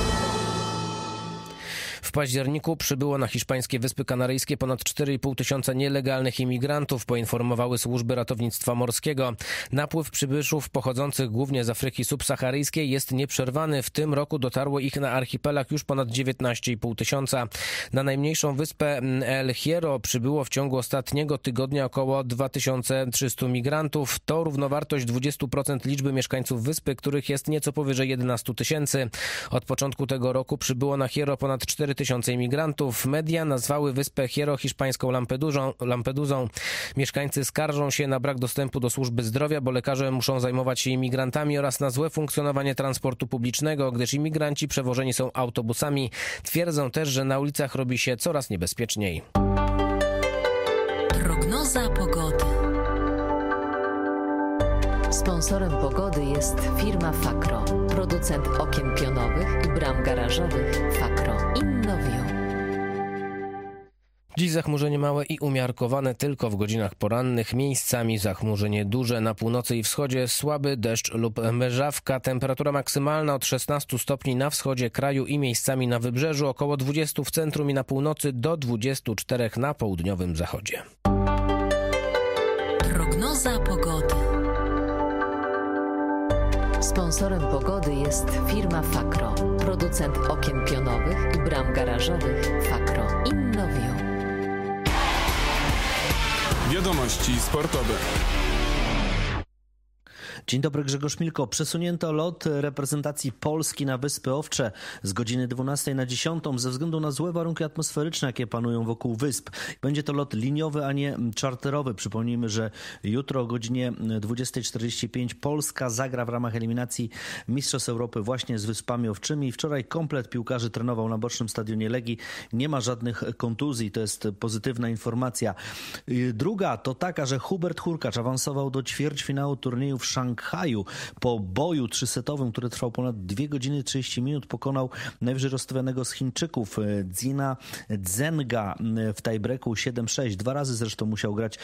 W październiku przybyło na hiszpańskie Wyspy Kanaryjskie ponad 4,5 tysiąca nielegalnych imigrantów, poinformowały służby ratownictwa morskiego. Napływ przybyszów pochodzących głównie z Afryki subsaharyjskiej jest nieprzerwany. W tym roku dotarło ich na archipelag już ponad 19,5 tysiąca. Na najmniejszą wyspę El Hierro przybyło w ciągu ostatniego tygodnia około 2300 migrantów. To równowartość 20% liczby mieszkańców wyspy, których jest nieco powyżej 11 tysięcy. Od początku tego roku przybyło na Hierro ponad 4 tysiące imigrantów. Media nazwały wyspę Hierro hiszpańską Lampedusą. Mieszkańcy skarżą się na brak dostępu do służby zdrowia, bo lekarze muszą zajmować się imigrantami, oraz na złe funkcjonowanie transportu publicznego, gdyż imigranci przewożeni są autobusami. Twierdzą też, że na ulicach robi się coraz niebezpieczniej. Prognoza pogody. Sponsorem pogody jest firma Fakro, producent okien pionowych i bram garażowych. Fakro innowują. Dziś zachmurzenie małe i umiarkowane tylko w godzinach porannych. Miejscami zachmurzenie duże. Na północy i wschodzie słaby deszcz lub mrzawka. Temperatura maksymalna od 16 stopni na wschodzie kraju i miejscami na wybrzeżu. Około 20 w centrum i na północy do 24 na południowym zachodzie. Prognoza pogody. Sponsorem pogody jest firma Fakro, producent okien pionowych i bram garażowych. Fakro innowują. Wiadomości sportowe. Dzień dobry, Grzegorz Milko. Przesunięto lot reprezentacji Polski na Wyspy Owcze z godziny 12 na 10 ze względu na złe warunki atmosferyczne, jakie panują wokół wysp. Będzie to lot liniowy, a nie czarterowy. Przypomnijmy, że jutro o godzinie 20:45 Polska zagra w ramach eliminacji Mistrzostw Europy właśnie z Wyspami Owczymi. Wczoraj komplet piłkarzy trenował na bocznym stadionie Legii. Nie ma żadnych kontuzji. To jest pozytywna informacja. Druga to taka, że Hubert Hurkacz awansował do ćwierćfinału turnieju w Szanghaju. Po boju 3-setowym, który trwał ponad 2 godziny 30 minut, pokonał najwyżej rozstawianego z Chińczyków Zina Zhenga w tiebreaku 7-6. 2 razy zresztą musiał grać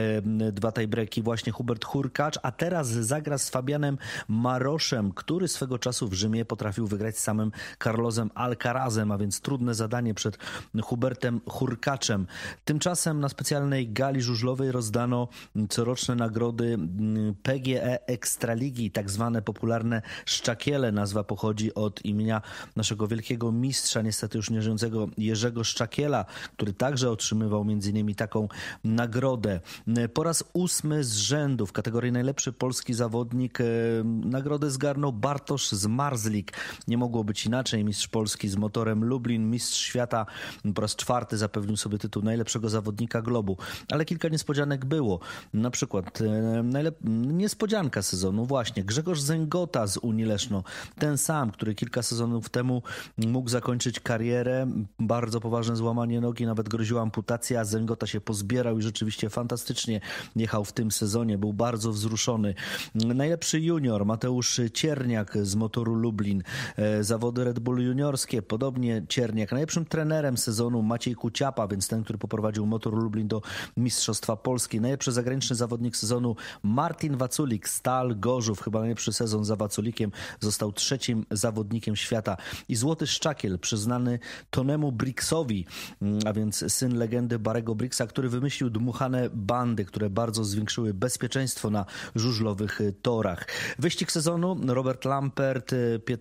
2 tiebreaki właśnie Hubert Hurkacz, a teraz zagra z Fabianem Maroszem, który swego czasu w Rzymie potrafił wygrać z samym Carlosem Alcarazem, a więc trudne zadanie przed Hubertem Hurkaczem. Tymczasem na specjalnej gali żużlowej rozdano coroczne nagrody PGE Ekstraligi, tak zwane popularne Szczakiele. Nazwa pochodzi od imienia naszego wielkiego mistrza, niestety już nieżyjącego Jerzego Szczakiela, który także otrzymywał m.in. taką nagrodę. Po raz 8 z rzędu w kategorii najlepszy polski zawodnik nagrodę zgarnął Bartosz Zmarzlik. Nie mogło być inaczej. Mistrz Polski z motorem Lublin, mistrz świata po raz 4 zapewnił sobie tytuł najlepszego zawodnika globu. Ale kilka niespodzianek było. Na przykład niespodzianka sezonu właśnie Grzegorz Zęgota z Unii Leszno. Ten sam, który kilka sezonów temu mógł zakończyć karierę. Bardzo poważne złamanie nogi, nawet groziła amputacja. Zęgota się pozbierał i rzeczywiście fantastycznie jechał w tym sezonie. Był bardzo wzruszony. Najlepszy junior Mateusz Cierniak z motoru Lublin. Zawody Red Bull juniorskie, podobnie Cierniak. Najlepszym trenerem sezonu Maciej Kuciapa, więc ten, który poprowadził motor Lublin do Mistrzostwa Polski. Najlepszy zagraniczny zawodnik sezonu Martin Waculik, Stal Gorzów, chyba najlepszy sezon za Waculikiem, został 3. zawodnikiem świata. I Złoty Szczakiel przyznany Tonemu Bricksowi, a więc syn legendy Barry'ego Bricksa, który wymyślił dmuchane bandy, które bardzo zwiększyły bezpieczeństwo na żużlowych torach. Wyścig sezonu Robert Lampert,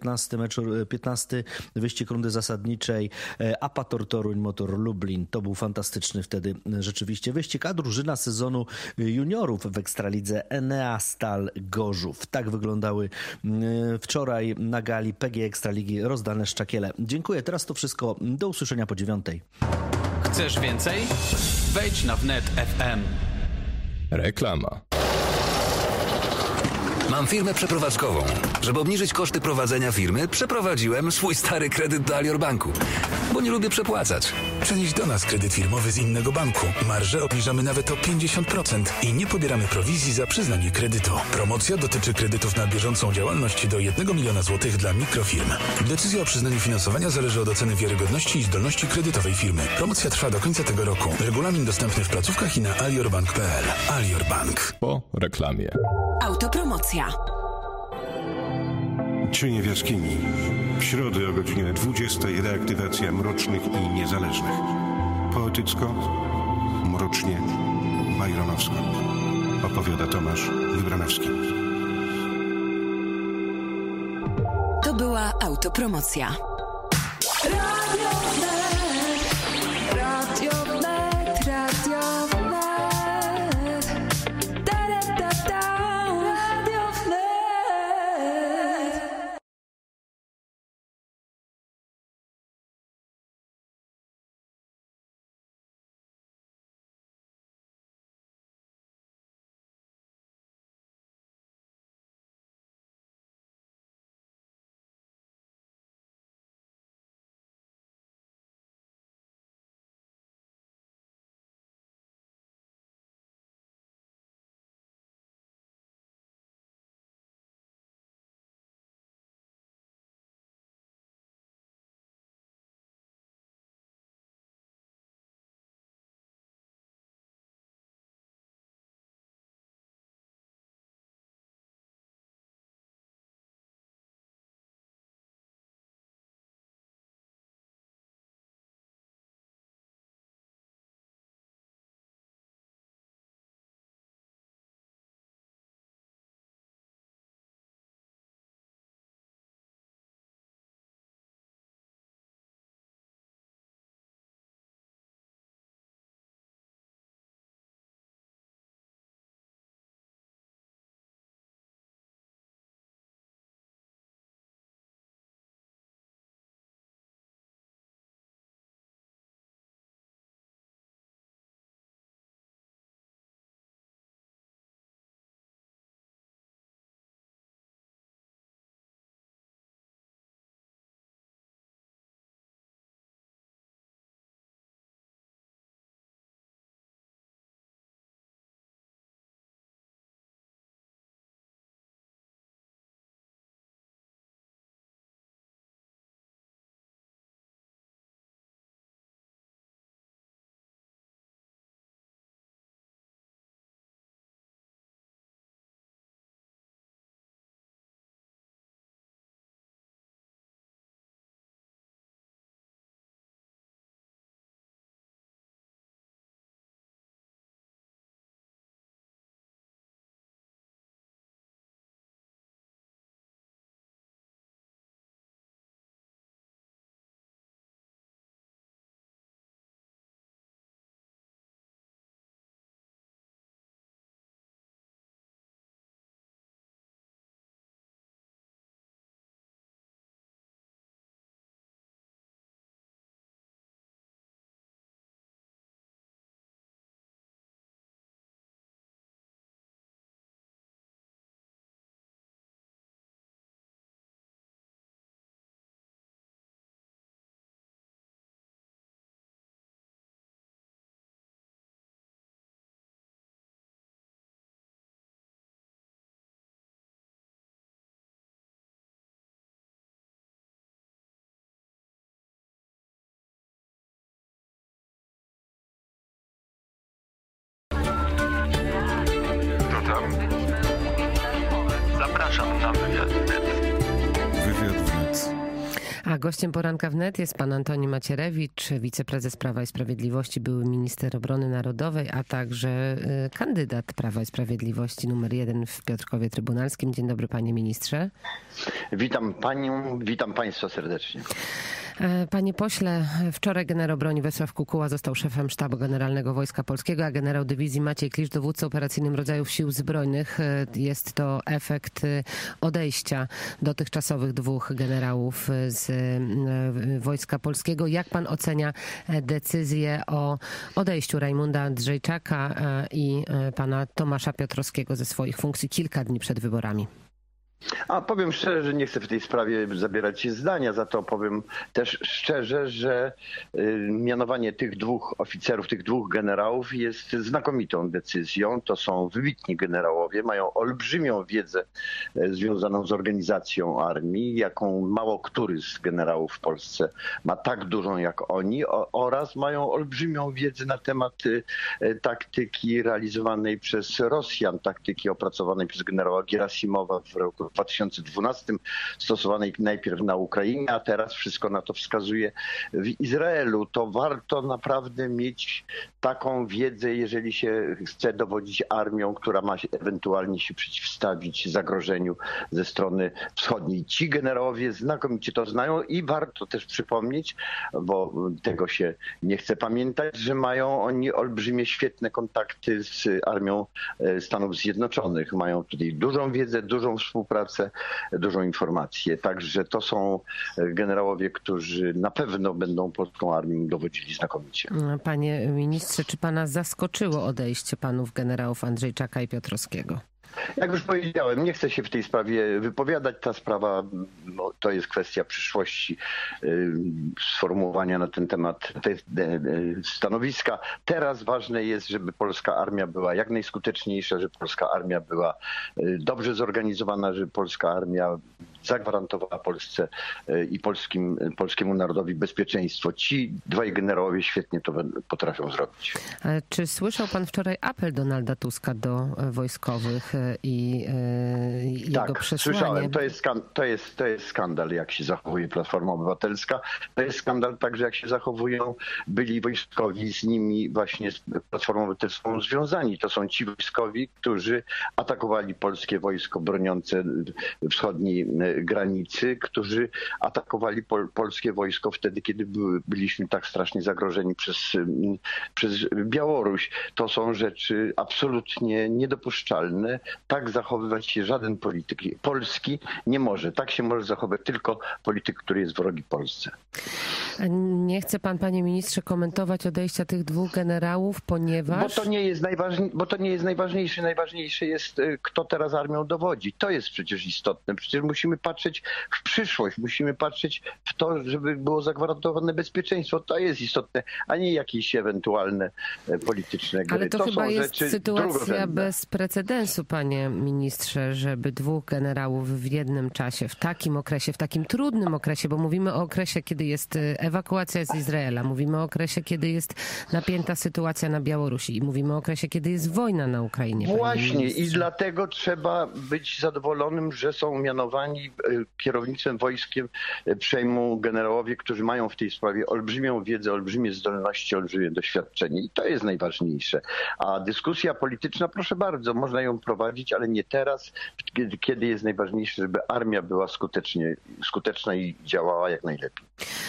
15 wyścig rundy zasadniczej, Apator Toruń, motor Lublin. To był fantastyczny wtedy rzeczywiście wyścig, a drużyna sezonu juniorów w Ekstralidze Enea Stal Gorzów. Tak wyglądały wczoraj na gali PGE Ekstraligi rozdane Szczakiele. Dziękuję. Teraz to wszystko. Do usłyszenia po 9:00. Chcesz więcej? Wejdź na Wnet FM. Reklama. Mam firmę przeprowadzkową. Żeby obniżyć koszty prowadzenia firmy, przeprowadziłem swój stary kredyt do Alior Banku, bo nie lubię przepłacać. Przenieś do nas kredyt firmowy z innego banku. Marżę obniżamy nawet o 50% i nie pobieramy prowizji za przyznanie kredytu. Promocja dotyczy kredytów na bieżącą działalność do 1 miliona złotych dla mikrofirm. Decyzja o przyznaniu finansowania zależy od oceny wiarygodności i zdolności kredytowej firmy. Promocja trwa do końca tego roku. Regulamin dostępny w placówkach i na aliorbank.pl. Alior Bank. Po reklamie. Autopromocja. Cienie w jaskini. W środę o godzinie 20 reaktywacja Mrocznych i Niezależnych. Poetycko, mrocznie, bajronowsko. Opowiada Tomasz Wybranowski. To była autopromocja. Radio Wnet, Radio Wnet, Radio Wnet. Radio Wnet. Zapraszam na Wywiad Wnet. Wywiad Wnet. A gościem poranka wnet jest pan Antoni Macierewicz, wiceprezes Prawa i Sprawiedliwości, były minister obrony narodowej, a także kandydat Prawa i Sprawiedliwości numer 1 w Piotrkowie Trybunalskim. Dzień dobry, panie ministrze. Witam panią, witam państwa serdecznie. Panie pośle, wczoraj generał broni Wiesław Kukuła został szefem Sztabu Generalnego Wojska Polskiego, a generał dywizji Maciej Klisz dowódcą operacyjnym rodzajów Sił Zbrojnych. Jest to efekt odejścia dotychczasowych dwóch generałów z Wojska Polskiego. Jak pan ocenia decyzję o odejściu Rajmunda Andrzejczaka i pana Tomasza Piotrowskiego ze swoich funkcji kilka dni przed wyborami? Powiem szczerze, że nie chcę w tej sprawie zabierać się zdania, za to powiem też szczerze, że mianowanie tych dwóch oficerów, tych dwóch generałów jest znakomitą decyzją. To są wybitni generałowie, mają olbrzymią wiedzę związaną z organizacją armii, jaką mało który z generałów w Polsce ma tak dużą jak oni, oraz mają olbrzymią wiedzę na temat taktyki realizowanej przez Rosjan, taktyki opracowanej przez generała Gierasimowa w roku 2012, stosowanej najpierw na Ukrainie, a teraz wszystko na to wskazuje w Izraelu. To warto naprawdę mieć taką wiedzę, jeżeli się chce dowodzić armią, która ma ewentualnie się przeciwstawić zagrożeniu ze strony wschodniej. Ci generałowie znakomicie to znają i warto też przypomnieć, bo tego się nie chce pamiętać, że mają oni olbrzymie, świetne kontakty z armią Stanów Zjednoczonych. Mają tutaj dużą wiedzę, dużą współpracę, dużą informację. Także to są generałowie, którzy na pewno będą polską armią dowodzili znakomicie. Panie ministrze, czy pana zaskoczyło odejście panów generałów Andrzejczaka i Piotrowskiego? Jak już powiedziałem, nie chcę się w tej sprawie wypowiadać. Ta sprawa to jest kwestia przyszłości, sformułowania na ten temat stanowiska. Teraz ważne jest, żeby polska armia była jak najskuteczniejsza, żeby polska armia była dobrze zorganizowana, żeby polska armia zagwarantowała Polsce i polskiemu narodowi bezpieczeństwo. Ci dwaj generałowie świetnie to potrafią zrobić. Czy słyszał pan wczoraj apel Donalda Tuska do wojskowych i jego przesłanie? Słyszałem. To jest skandal, jak się zachowuje Platforma Obywatelska. To jest skandal także, jak się zachowują byli wojskowi z nimi właśnie z Platformą Obywatelską związani. To są ci wojskowi, którzy atakowali polskie wojsko broniące wschodniej granicy, którzy atakowali polskie wojsko wtedy, kiedy byliśmy tak strasznie zagrożeni przez Białoruś. To są rzeczy absolutnie niedopuszczalne. Tak zachowywać się żaden polityk polski nie może. Tak się może zachować tylko polityk, który jest wrogi Polsce. Nie chce pan, panie ministrze, komentować odejścia tych dwóch generałów, ponieważ... Bo to nie jest najważniejsze. Najważniejsze jest, kto teraz armią dowodzi. To jest przecież istotne. Przecież musimy patrzeć w przyszłość. Musimy patrzeć w to, żeby było zagwarantowane bezpieczeństwo. To jest istotne, a nie jakieś ewentualne polityczne gry. Ale to chyba jest sytuacja bez precedensu, panie ministrze, żeby dwóch generałów w jednym czasie, w takim okresie, w takim trudnym okresie, bo mówimy o okresie, kiedy jest ewakuacja z Izraela, mówimy o okresie, kiedy jest napięta sytuacja na Białorusi i mówimy o okresie, kiedy jest wojna na Ukrainie. Właśnie i dlatego trzeba być zadowolonym, że są mianowani kierownictwem wojskiem przejmu generałowie, którzy mają w tej sprawie olbrzymią wiedzę, olbrzymie zdolności, olbrzymie doświadczenie i to jest najważniejsze. A dyskusja polityczna, proszę bardzo, można ją prowadzić, ale nie teraz, kiedy jest najważniejsze, żeby armia była skuteczna i działała jak najlepiej.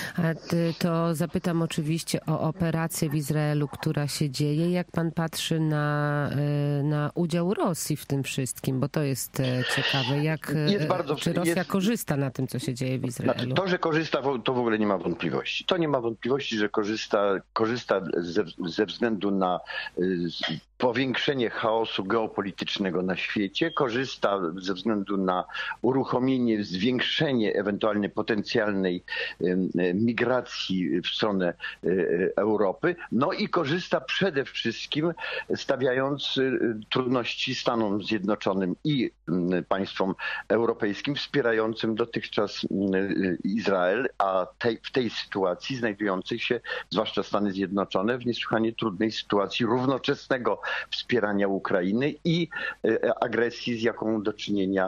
To zapytam oczywiście o operację w Izraelu, która się dzieje. Jak pan patrzy na udział Rosji w tym wszystkim? Bo to jest ciekawe. Czy Rosja korzysta na tym, co się dzieje w Izraelu? Znaczy, to, że korzysta, to w ogóle nie ma wątpliwości. To nie ma wątpliwości, że korzysta ze względu na powiększenie chaosu geopolitycznego na świecie, korzysta ze względu na uruchomienie, zwiększenie ewentualnie potencjalnej migracji w stronę Europy, no i korzysta przede wszystkim stawiając trudności Stanom Zjednoczonym i państwom europejskim wspierającym dotychczas Izrael, a w tej sytuacji znajdujących się, zwłaszcza Stany Zjednoczone, w niesłychanie trudnej sytuacji równoczesnego wspierania Ukrainy i agresji, z jaką do czynienia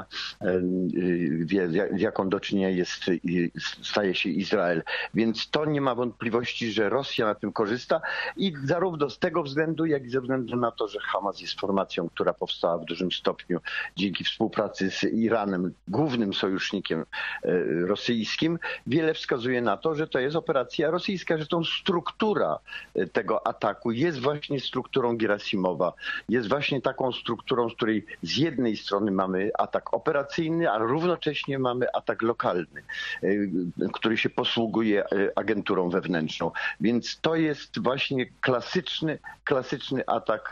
staje się Izrael. Więc to nie ma wątpliwości, że Rosja na tym korzysta i zarówno z tego względu, jak i ze względu na to, że Hamas jest formacją, która powstała w dużym stopniu dzięki współpracy z Iranem, głównym sojusznikiem rosyjskim. Wiele wskazuje na to, że to jest operacja rosyjska, że tą struktura tego ataku jest właśnie strukturą Gerasimowa. Jest właśnie taką strukturą, z której z jednej strony mamy atak operacyjny, a równocześnie mamy atak lokalny, który się posługuje agenturą wewnętrzną. Więc to jest właśnie klasyczny atak,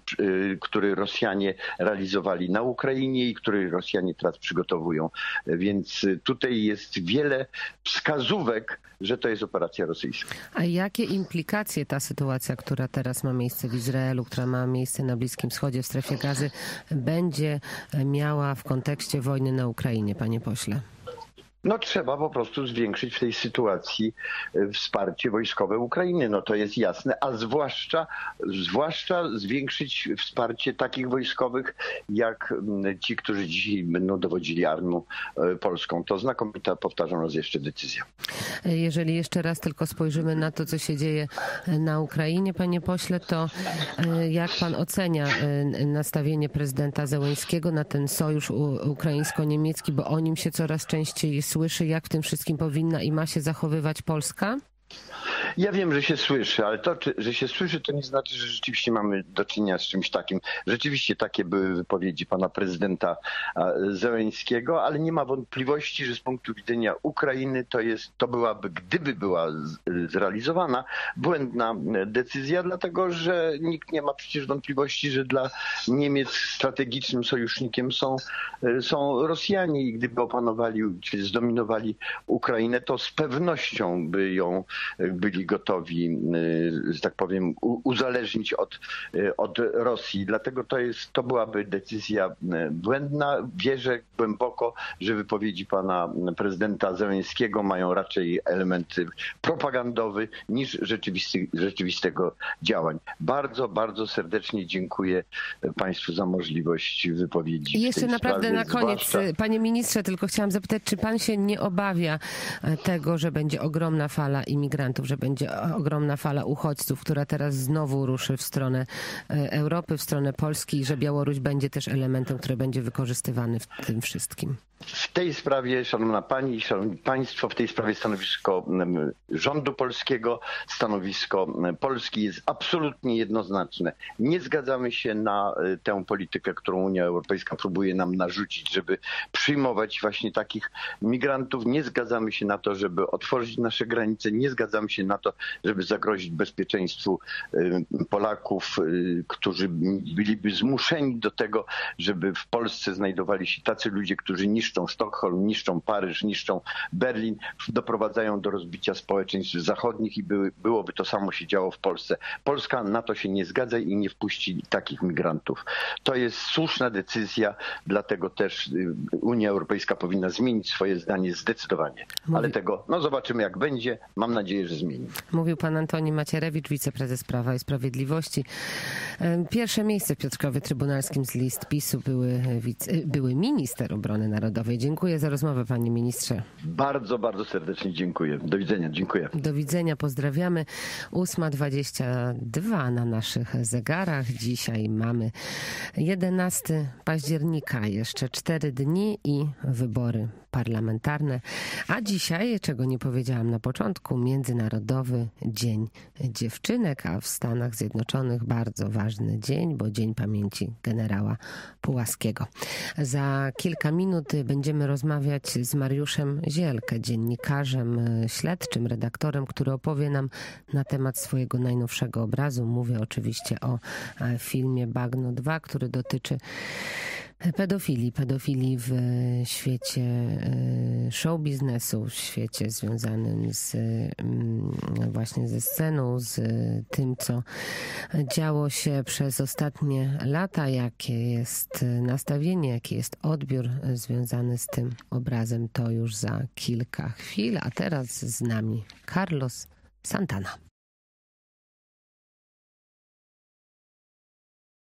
który Rosjanie realizowali na Ukrainie i który Rosjanie teraz przygotowują. Więc tutaj jest wiele wskazówek, że to jest operacja rosyjska. A jakie implikacje ta sytuacja, która teraz ma miejsce w Izraelu, która ma miejsce na Bliskim Wschodzie, w strefie Gazy, będzie miała w kontekście wojny na Ukrainie, panie pośle? No trzeba po prostu zwiększyć w tej sytuacji wsparcie wojskowe Ukrainy, no to jest jasne, a zwłaszcza zwiększyć wsparcie takich wojskowych jak ci, którzy dzisiaj będą dowodzili armią polską. To znakomita, powtarzam raz jeszcze, decyzja. Jeżeli jeszcze raz tylko spojrzymy na to, co się dzieje na Ukrainie, panie pośle, to jak pan ocenia nastawienie prezydenta Zełenskiego na ten sojusz ukraińsko-niemiecki, bo o nim się coraz częściej słyszy, jak w tym wszystkim powinna i ma się zachowywać Polska? Ja wiem, że się słyszy, ale to, że się słyszy, to nie znaczy, że rzeczywiście mamy do czynienia z czymś takim. Rzeczywiście takie były wypowiedzi pana prezydenta Zełenskiego, ale nie ma wątpliwości, że z punktu widzenia Ukrainy to byłaby, gdyby była zrealizowana, błędna decyzja, dlatego że nikt nie ma przecież wątpliwości, że dla Niemiec strategicznym sojusznikiem są Rosjanie i gdyby opanowali, czy zdominowali Ukrainę, to z pewnością by ją byli gotowi, że tak powiem, uzależnić od Rosji. Dlatego to byłaby decyzja błędna. Wierzę głęboko, że wypowiedzi pana prezydenta Zełenskiego mają raczej elementy propagandowy niż rzeczywistego działań. Bardzo, bardzo serdecznie dziękuję państwu za możliwość wypowiedzi. I jeszcze naprawdę na koniec, panie ministrze, tylko chciałam zapytać, czy pan się nie obawia tego, że będzie ogromna fala imigrantów, że będzie ogromna fala uchodźców, która teraz znowu ruszy w stronę Europy, w stronę Polski i że Białoruś będzie też elementem, który będzie wykorzystywany w tym wszystkim? W tej sprawie, szanowna pani i szanowni państwo, w tej sprawie stanowisko rządu polskiego, stanowisko Polski jest absolutnie jednoznaczne. Nie zgadzamy się na tę politykę, którą Unia Europejska próbuje nam narzucić, żeby przyjmować właśnie takich migrantów. Nie zgadzamy się na to, żeby otworzyć nasze granice. Nie zgadzamy się na to, żeby zagrozić bezpieczeństwu Polaków, którzy byliby zmuszeni do tego, żeby w Polsce znajdowali się tacy ludzie, którzy niszczą Sztokholm, niszczą Paryż, niszczą Berlin, doprowadzają do rozbicia społeczeństw zachodnich i byłoby to samo się działo w Polsce. Polska na to się nie zgadza i nie wpuści takich migrantów. To jest słuszna decyzja, dlatego też Unia Europejska powinna zmienić swoje zdanie zdecydowanie. Ale tego, zobaczymy jak będzie. Mam nadzieję, że zmieni. Mówił pan Antoni Macierewicz, wiceprezes Prawa i Sprawiedliwości. Pierwsze miejsce w Piotrkowie Trybunalskim z list PiS-u były minister obrony narodowej. Dziękuję za rozmowę, panie ministrze. Bardzo, bardzo serdecznie dziękuję. Do widzenia, dziękuję. Do widzenia, pozdrawiamy. 8:22 na naszych zegarach. Dzisiaj mamy 11 października, jeszcze 4 dni i wybory parlamentarne. A dzisiaj, czego nie powiedziałam na początku, Międzynarodowy Dzień Dziewczynek, a w Stanach Zjednoczonych bardzo ważny dzień, bo Dzień Pamięci generała Pułaskiego. Za kilka minut będziemy rozmawiać z Mariuszem Zielkę, dziennikarzem, śledczym, redaktorem, który opowie nam na temat swojego najnowszego obrazu. Mówię oczywiście o filmie Bagno 2, który dotyczy pedofilii w świecie show biznesu, w świecie związanym właśnie ze sceną, z tym, co działo się przez ostatnie lata, jakie jest nastawienie, jaki jest odbiór związany z tym obrazem, to już za kilka chwil, a teraz z nami Carlos Santana.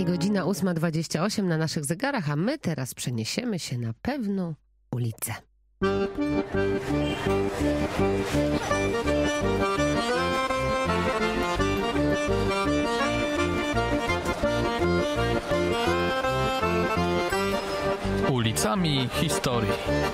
I godzina 8:28 na naszych zegarach, a my teraz przeniesiemy się na pewną ulicę. Ulicami historii.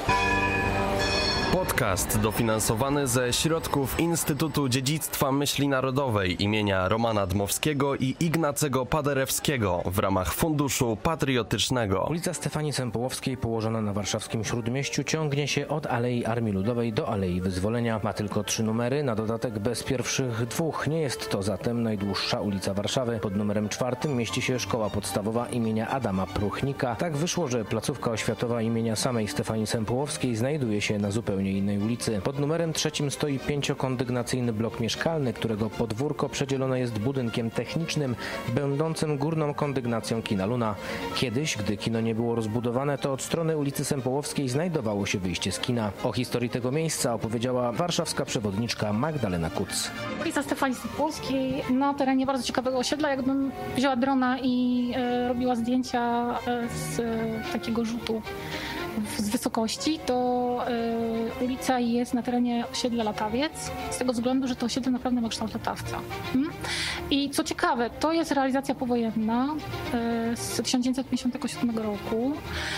Podcast dofinansowany ze środków Instytutu Dziedzictwa Myśli Narodowej imienia Romana Dmowskiego i Ignacego Paderewskiego w ramach Funduszu Patriotycznego. Ulica Stefanii Sempołowskiej, położona na warszawskim Śródmieściu, ciągnie się od Alei Armii Ludowej do Alei Wyzwolenia. Ma tylko 3 numery, na dodatek bez pierwszych 2. Nie jest to zatem najdłuższa ulica Warszawy. Pod numerem 4 mieści się szkoła podstawowa imienia Adama Pruchnika. Tak wyszło, że placówka oświatowa imienia samej Stefanii Sempołowskiej znajduje się na zupełnie innej ulicy. Pod numerem 3 stoi 5-kondygnacyjny blok mieszkalny, którego podwórko przedzielone jest budynkiem technicznym będącym górną kondygnacją kina Luna. Kiedyś, gdy kino nie było rozbudowane, to od strony ulicy Sempołowskiej znajdowało się wyjście z kina. O historii tego miejsca opowiedziała warszawska przewodniczka Magdalena Kuc. Ulica Stefanii Sempołowskiej na terenie bardzo ciekawego osiedla. Jakbym wzięła drona i robiła zdjęcia z takiego rzutu z wysokości, to ulica jest na terenie osiedla Latawiec, z tego względu, że to osiedle naprawdę ma kształt latawca. I co ciekawe, to jest realizacja powojenna z 1957 roku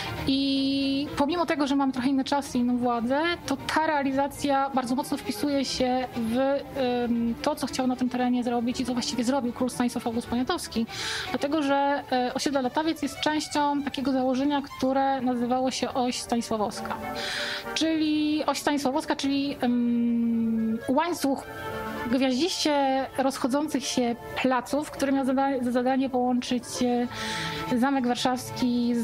i pomimo tego, że mamy trochę inne czasy i inną władzę, to ta realizacja bardzo mocno wpisuje się w to, co chciał na tym terenie zrobić i co właściwie zrobił król Stanisław August Poniatowski. Dlatego, że osiedle Latawiec jest częścią takiego założenia, które nazywało się oś stanisławowska. Czyli oś stanisławowska, czyli łańcuch gwiaździście rozchodzących się placów, który miał za zadanie połączyć Zamek Warszawski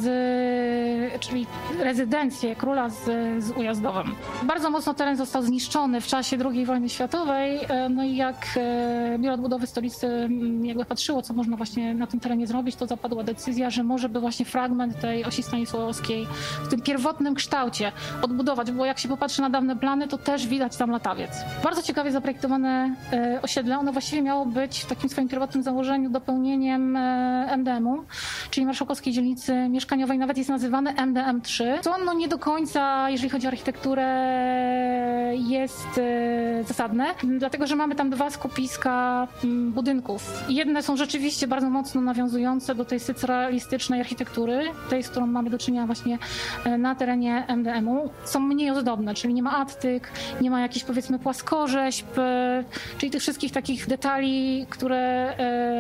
czyli rezydencję króla z Ujazdowem. Bardzo mocno teren został zniszczony w czasie II wojny światowej. No i jak Biuro Odbudowy Stolicy jakby patrzyło, co można właśnie na tym terenie zrobić, to zapadła decyzja, że może by właśnie fragment tej osi stanisławowskiej w tym pierwotnym kształcie odbudować, bo jak się popatrzy na dawne plany, to też widać tam Latawiec. Bardzo ciekawie zaprojektowane osiedle. Ono właściwie miało być w takim swoim pierwotnym założeniu dopełnieniem MDM-u, czyli Marszałkowskiej Dzielnicy Mieszkaniowej, nawet jest nazywane MDM3, co no nie do końca, jeżeli chodzi o architekturę, jest zasadne, dlatego że mamy tam 2 skupiska budynków. Jedne są rzeczywiście bardzo mocno nawiązujące do tej socrealistycznej architektury, tej, z którą mamy do czynienia właśnie na terenie MDM-u. Są mniej ozdobne, czyli nie ma attyk, nie ma jakichś powiedzmy płaskorzeźb, czyli tych wszystkich takich detali, które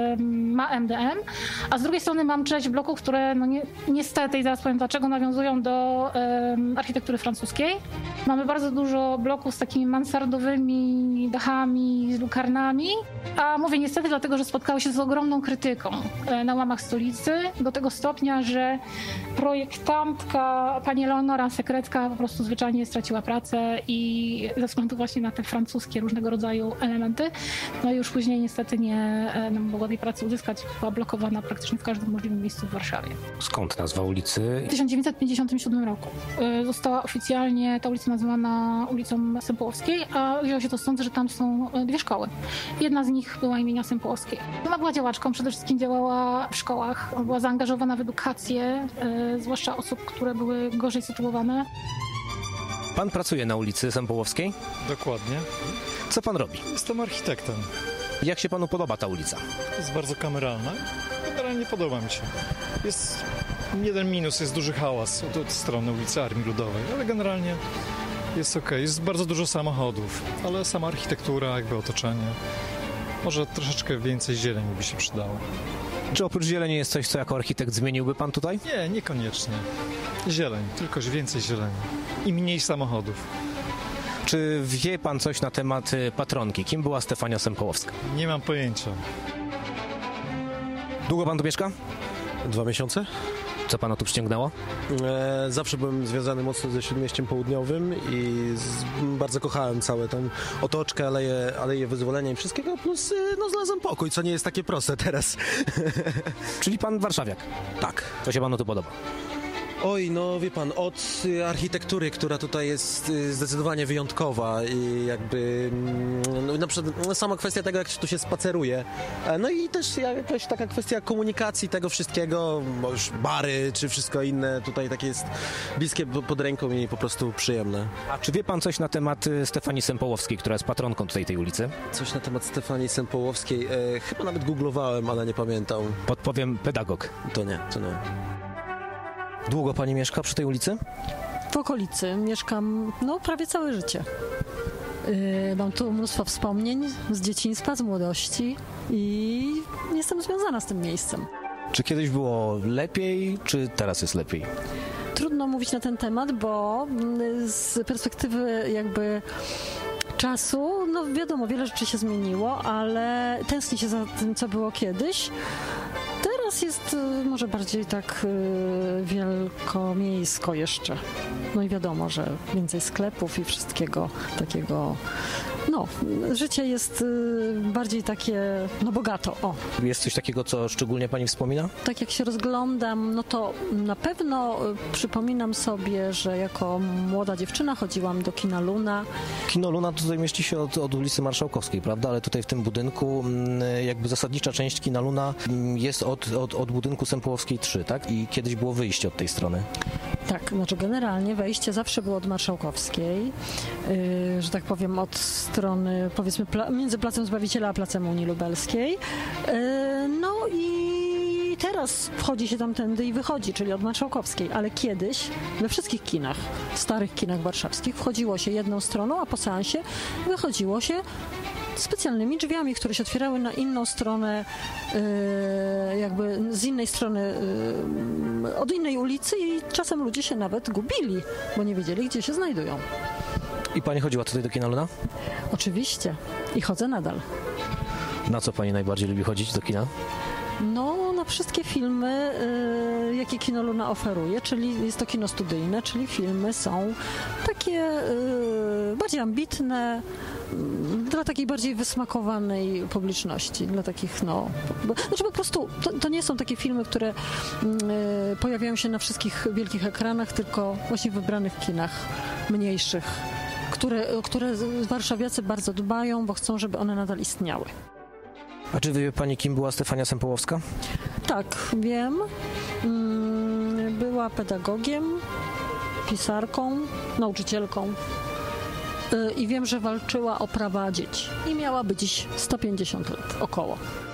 ma MDM, a z drugiej strony mam część bloków, które no niestety, i zaraz powiem dlaczego, nawiązują do architektury francuskiej. Mamy bardzo dużo bloków z takimi mansardowymi dachami, z lukarnami, a mówię niestety dlatego, że spotkały się z ogromną krytyką na łamach stolicy, do tego stopnia, że projektantka pani Leonora Sekrecka po prostu zwyczajnie straciła pracę i ze względu właśnie na te francuskie różnego rodzaju elementy, no i już później niestety nie mogła tej pracy uzyskać, była blokowana praktycznie w każdym możliwym miejscu w Warszawie. Skąd nazwa ulicy? W 1957 roku została oficjalnie ta ulica nazwana ulicą Sempołowskiej, a wzięło się to stąd, że tam są 2 szkoły. Jedna z nich była imienia Sempołowskiej. Ona była działaczką, przede wszystkim działała w szkołach, była zaangażowana w edukację, zwłaszcza osób, które były gorzej sytuowane. Pan pracuje na ulicy Sempołowskiej? Dokładnie. Co pan robi? Jestem architektem. Jak się panu podoba ta ulica? Jest bardzo kameralna. Generalnie podoba mi się. Jest jeden minus, jest duży hałas od strony ulicy Armii Ludowej, ale generalnie jest okej. Jest bardzo dużo samochodów, ale sama architektura, jakby otoczenie. Może troszeczkę więcej zieleni by się przydało. Czy oprócz zieleni jest coś, co jako architekt zmieniłby pan tutaj? Nie, niekoniecznie. Zieleń, tylko więcej zieleni i mniej samochodów. Czy wie pan coś na temat patronki? Kim była Stefania Sempołowska? Nie mam pojęcia. Długo pan tu mieszka? 2 miesiące. Co pana tu przyciągnęło? Zawsze byłem związany mocno ze Śródmieściem Południowym i bardzo kochałem całą tą otoczkę, Aleję Wyzwolenia i wszystkiego, plus znalazłem pokój, co nie jest takie proste teraz. Czyli pan warszawiak? Tak. Co się panu tu podoba? Oj, no wie pan, od architektury, która tutaj jest zdecydowanie wyjątkowa i jakby no, na przykład sama kwestia tego, jak tu się spaceruje, no i też jakaś taka kwestia komunikacji tego wszystkiego, już bary czy wszystko inne tutaj takie jest bliskie pod ręką i po prostu przyjemne. A czy wie pan coś na temat Stefanii Sempołowskiej, która jest patronką tutaj tej ulicy? Coś na temat Stefanii Sempołowskiej, chyba nawet googlowałem, ale nie pamiętam. Podpowiem, pedagog. To nie. Długo pani mieszka przy tej ulicy? W okolicy mieszkam prawie całe życie. Mam tu mnóstwo wspomnień z dzieciństwa, z młodości i jestem związana z tym miejscem. Czy kiedyś było lepiej, czy teraz jest lepiej? Trudno mówić na ten temat, bo z perspektywy jakby czasu, wiadomo, wiele rzeczy się zmieniło, ale tęskni się za tym, co było kiedyś. Teraz jest może bardziej tak wielkomiejsko jeszcze. No i wiadomo, że więcej sklepów i wszystkiego takiego. Życie jest bardziej takie, bogato. O. Jest coś takiego, co szczególnie pani wspomina? Tak jak się rozglądam, to na pewno przypominam sobie, że jako młoda dziewczyna chodziłam do kina Luna. Kino Luna tutaj mieści się od ulicy Marszałkowskiej, prawda? Ale tutaj w tym budynku jakby zasadnicza część kina Luna jest od budynku Sempołowskiej 3, tak? I kiedyś było wyjście od tej strony. Tak, generalnie wejście zawsze było od Marszałkowskiej, że tak powiem od strony, powiedzmy, między Placem Zbawiciela a Placem Unii Lubelskiej. I teraz wchodzi się tamtędy i wychodzi, czyli od Marszałkowskiej, ale kiedyś we wszystkich kinach, starych kinach warszawskich wchodziło się jedną stroną, a po seansie wychodziło się specjalnymi drzwiami, które się otwierały na inną stronę, jakby z innej strony, od innej ulicy i czasem ludzie się nawet gubili, bo nie wiedzieli, gdzie się znajdują. I pani chodziła tutaj do kina Luna? Oczywiście. I chodzę nadal. Na co pani najbardziej lubi chodzić do kina? Na wszystkie filmy, jakie kino Luna oferuje, czyli jest to kino studyjne, czyli filmy są takie bardziej ambitne, dla takiej bardziej wysmakowanej publiczności, dla takich, po prostu to nie są takie filmy, które pojawiają się na wszystkich wielkich ekranach, tylko właśnie w wybranych kinach mniejszych, które warszawiacy bardzo dbają, bo chcą, żeby one nadal istniały. A czy wie pani, kim była Stefania Sempołowska? Tak, wiem. Była pedagogiem, pisarką, nauczycielką i wiem, że walczyła o prawa dzieci i miałaby dziś 150 lat, około.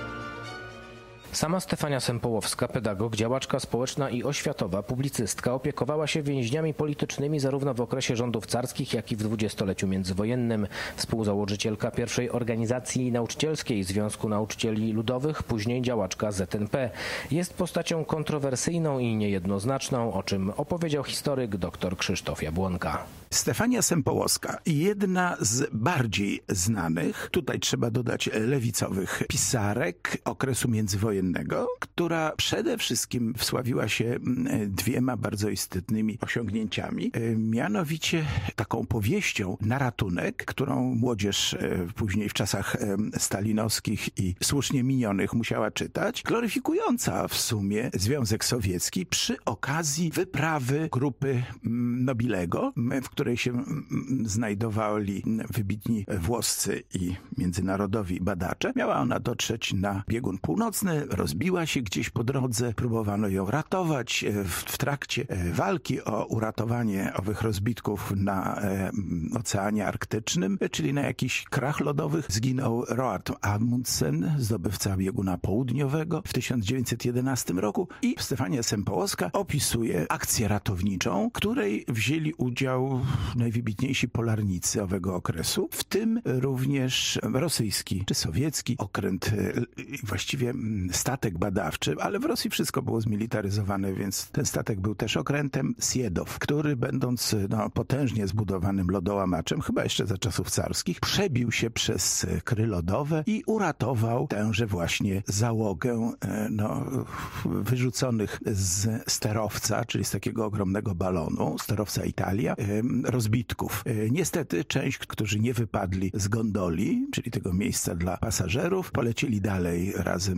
Sama Stefania Sempołowska, pedagog, działaczka społeczna i oświatowa, publicystka, opiekowała się więźniami politycznymi zarówno w okresie rządów carskich, jak i w dwudziestoleciu międzywojennym. Współzałożycielka pierwszej organizacji nauczycielskiej Związku Nauczycieli Ludowych, później działaczka ZNP. Jest postacią kontrowersyjną i niejednoznaczną, o czym opowiedział historyk dr Krzysztof Jabłonka. Stefania Sempołowska, jedna z bardziej znanych, tutaj trzeba dodać lewicowych pisarek okresu międzywojennego, która przede wszystkim wsławiła się dwiema bardzo istotnymi osiągnięciami. Mianowicie taką powieścią na ratunek, którą młodzież później w czasach stalinowskich i słusznie minionych musiała czytać, gloryfikująca w sumie Związek Sowiecki przy okazji wyprawy grupy Nobilego, w której się znajdowali wybitni włoscy i międzynarodowi badacze. Miała ona dotrzeć na biegun północny, rozbiła się gdzieś po drodze, próbowano ją ratować. W trakcie walki o uratowanie owych rozbitków na Oceanie Arktycznym, czyli na jakichś krach lodowych, zginął Roald Amundsen, zdobywca bieguna południowego w 1911 roku i Stefania Sempołowska opisuje akcję ratowniczą, której wzięli udział najwybitniejsi polarnicy owego okresu, w tym również rosyjski czy sowiecki okręt, właściwie statek badawczy, ale w Rosji wszystko było zmilitaryzowane, więc ten statek był też okrętem Siedow, który będąc potężnie zbudowanym lodołamaczem, chyba jeszcze za czasów carskich, przebił się przez kry lodowe i uratował tęże właśnie załogę wyrzuconych z sterowca, czyli z takiego ogromnego balonu, sterowca Italia, rozbitków. Niestety część, którzy nie wypadli z gondoli, czyli tego miejsca dla pasażerów, polecieli dalej razem z tym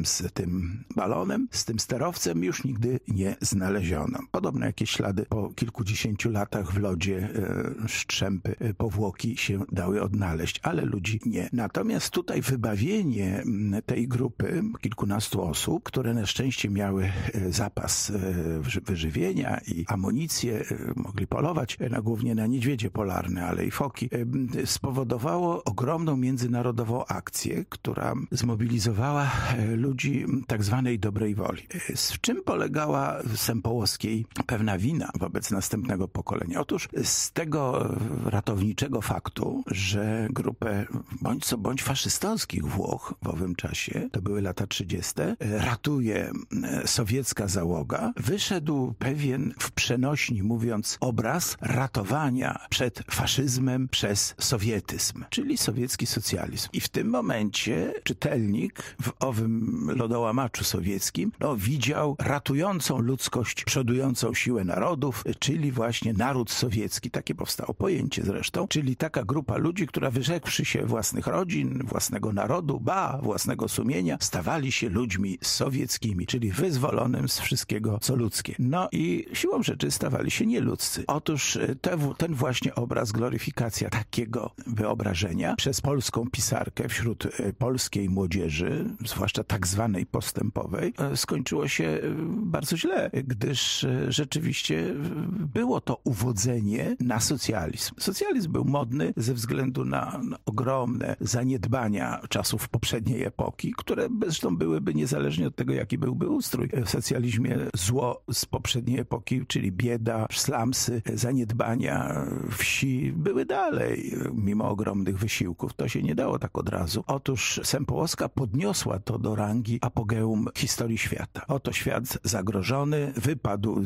tym balonem, z tym sterowcem już nigdy nie znaleziono. Podobne jakieś ślady po kilkudziesięciu latach w lodzie, strzępy, powłoki się dały odnaleźć, ale ludzi nie. Natomiast tutaj wybawienie tej grupy, kilkunastu osób, które na szczęście miały zapas wyżywienia i amunicję, mogli polować głównie na niedźwiedzie polarne, ale i foki, spowodowało ogromną międzynarodową akcję, która zmobilizowała ludzi tak zwanej dobrej woli. W czym polegała Sępołowskiej pewna wina wobec następnego pokolenia? Otóż z tego ratowniczego faktu, że grupę bądź co bądź faszystowskich Włoch w owym czasie, to były lata 30., ratuje sowiecka załoga, wyszedł pewien, w przenośni mówiąc, obraz ratowania przed faszyzmem przez sowietyzm, czyli sowiecki socjalizm. I w tym momencie czytelnik w owym lodołamaczu sowieckim widział ratującą ludzkość, przodującą siłę narodów, czyli właśnie naród sowiecki. Takie powstało pojęcie zresztą, czyli taka grupa ludzi, która wyrzekłszy się własnych rodzin, własnego narodu, własnego sumienia, stawali się ludźmi sowieckimi, czyli wyzwolonym z wszystkiego, co ludzkie. No i siłą rzeczy stawali się nieludzcy. Otóż ten właśnie obraz, gloryfikacja takiego wyobrażenia przez polską pisarkę wśród polskiej młodzieży, zwłaszcza tak zwanej postępowej, skończyło się bardzo źle, gdyż rzeczywiście było to uwodzenie na socjalizm. Socjalizm był modny ze względu na ogromne zaniedbania czasów poprzedniej epoki, które zresztą byłyby niezależnie od tego, jaki byłby ustrój. W socjalizmie zło z poprzedniej epoki, czyli bieda, slumsy, zaniedbania wsi były dalej, mimo ogromnych wysiłków. To się nie dało tak od razu. Otóż Sępołowska podniosła to do rangi apogeum historii świata. Oto świat zagrożony, wypadł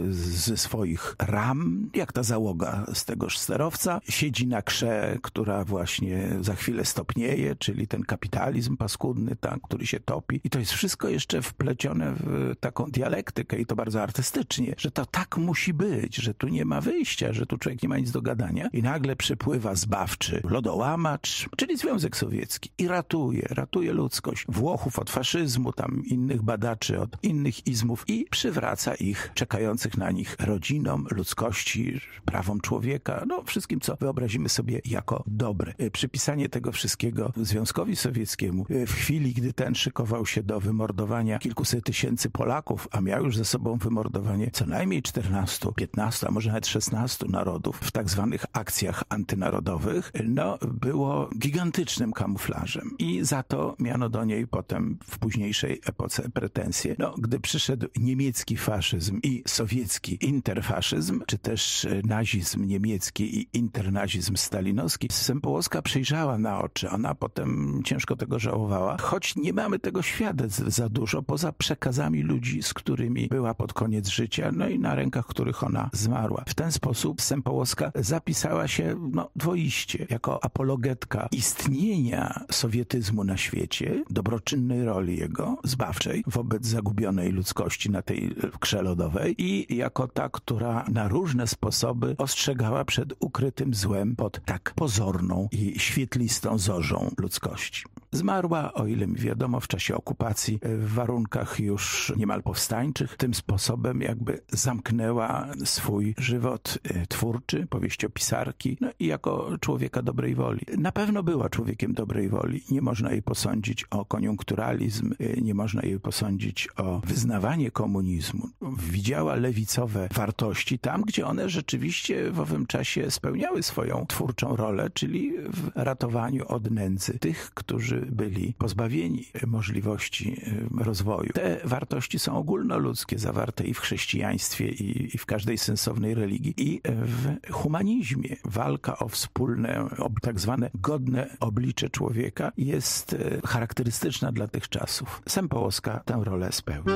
ze swoich ram, jak ta załoga z tegoż sterowca, siedzi na krze, która właśnie za chwilę stopnieje, czyli ten kapitalizm paskudny, który się topi. I to jest wszystko jeszcze wplecione w taką dialektykę i to bardzo artystycznie, że to tak musi być, że tu nie ma wyjścia, że tu człowiek nie ma nic do gadania i nagle przypływa zbawczy lodołamacz, czyli Związek Sowiecki i ratuje ludzkość. Włochów od faszyzmu, tam innych badaczy od innych izmów i przywraca ich, czekających na nich rodzinom, ludzkości, prawom człowieka, wszystkim, co wyobrazimy sobie jako dobre. Przypisanie tego wszystkiego Związkowi Sowieckiemu w chwili, gdy ten szykował się do wymordowania kilkuset tysięcy Polaków, a miał już ze sobą wymordowanie co najmniej 14, 15, a może nawet 16 narodów w tak zwanych akcjach antynarodowych, było gigantycznym kamuflażem. I za to miano do niej potem w późniejszej epoce pretensje. Gdy przyszedł niemiecki faszyzm i sowiecki interfaszyzm, czy też nazizm niemiecki i internazizm stalinowski, Sępołowska przyjrzała na oczy. Ona potem ciężko tego żałowała, choć nie mamy tego świadectw za dużo, poza przekazami ludzi, z którymi była pod koniec życia, i na rękach których ona zmarła. W ten sposób Sępołowska zapisała się dwoiście, jako apologetka istnienia sowietyzmu na świecie, dobroczynnej roli jego, zbawczej, wobec zagubionej ludzkości na tej krze lodowej i jako ta, która na różne sposoby ostrzegała przed ukrytym złem pod tak pozorną i świetlistą zorzą ludzkości. Zmarła, o ile mi wiadomo, w czasie okupacji w warunkach już niemal powstańczych. Tym sposobem jakby zamknęła swój żywot twórczy, powieściopisarki, i jako człowieka dobrej woli. Na pewno była człowiekiem dobrej woli. Nie można jej posądzić o koniunkturalizm, nie można jej posądzić o wyznawanie komunizmu. Widziała lewicowe wartości tam, gdzie one rzeczywiście w owym czasie spełniały swoją twórczą rolę, czyli w ratowaniu od nędzy tych, którzy byli pozbawieni możliwości rozwoju. Te wartości są ogólnoludzkie, zawarte i w chrześcijaństwie, i w każdej sensownej religii, i w humanizmie. Walka o wspólne, o tak zwane godne oblicze człowieka jest charakterystyczna dla tych czasów. Sępołowska tę rolę spełni.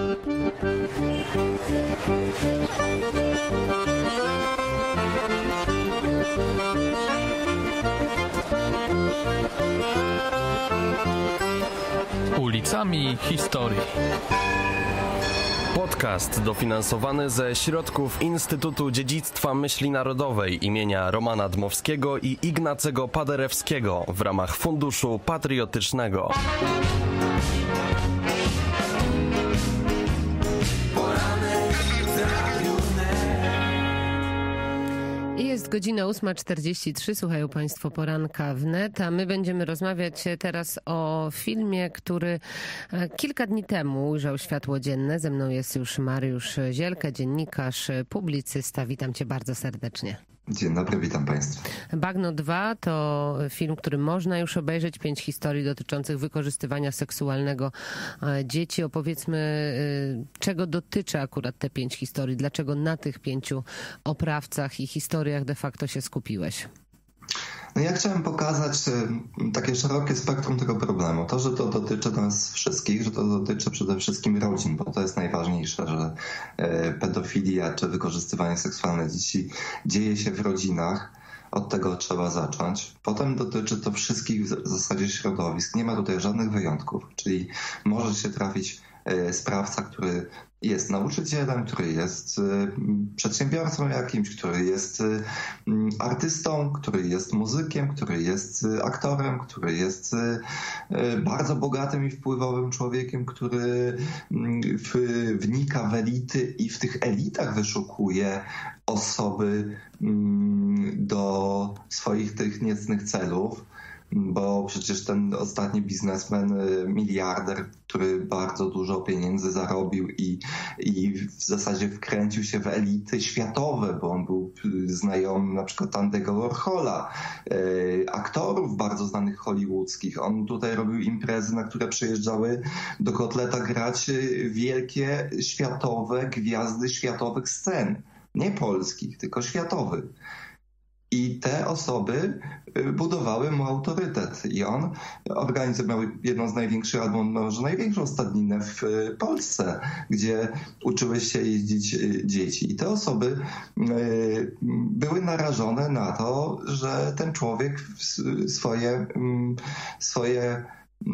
Ulicami historii. Podcast dofinansowany ze środków Instytutu Dziedzictwa Myśli Narodowej imienia Romana Dmowskiego i Ignacego Paderewskiego w ramach Funduszu Patriotycznego. Jest godzina 8:43, słuchają Państwo Poranka Wnet, a my będziemy rozmawiać teraz o filmie, który kilka dni temu ujrzał światło dzienne. Ze mną jest już Mariusz Zielkę, dziennikarz, publicysta. Witam Cię bardzo serdecznie. Dzień dobry, witam Państwa. Bagno 2 to film, który można już obejrzeć. 5 historii dotyczących wykorzystywania seksualnego dzieci. Opowiedzmy, czego dotyczy akurat te 5 historii? Dlaczego na tych 5 oprawcach i historiach de facto się skupiłeś? No ja chciałem pokazać takie szerokie spektrum tego problemu. To, że to dotyczy nas wszystkich, że to dotyczy przede wszystkim rodzin, bo to jest najważniejsze, że pedofilia czy wykorzystywanie seksualne dzieci dzieje się w rodzinach. Od tego trzeba zacząć. Potem dotyczy to wszystkich w zasadzie środowisk. Nie ma tutaj żadnych wyjątków, czyli może się trafić sprawca, który jest nauczycielem, który jest przedsiębiorcą jakimś, który jest artystą, który jest muzykiem, który jest aktorem, który jest bardzo bogatym i wpływowym człowiekiem, który wnika w elity i w tych elitach wyszukuje osoby do swoich tych niecnych celów. Bo przecież ten ostatni biznesmen, miliarder, który bardzo dużo pieniędzy zarobił i w zasadzie wkręcił się w elity światowe, bo on był znajomy na przykład Andy'ego Warhola, aktorów bardzo znanych hollywoodzkich. On tutaj robił imprezy, na które przyjeżdżały do Kotleta grać wielkie światowe gwiazdy światowych scen. Nie polskich, tylko światowych. I te osoby budowały mu autorytet. I on organizował jedną z największych, albo może największą stadninę w Polsce, gdzie uczyły się jeździć dzieci. I te osoby były narażone na to, że ten człowiek swoje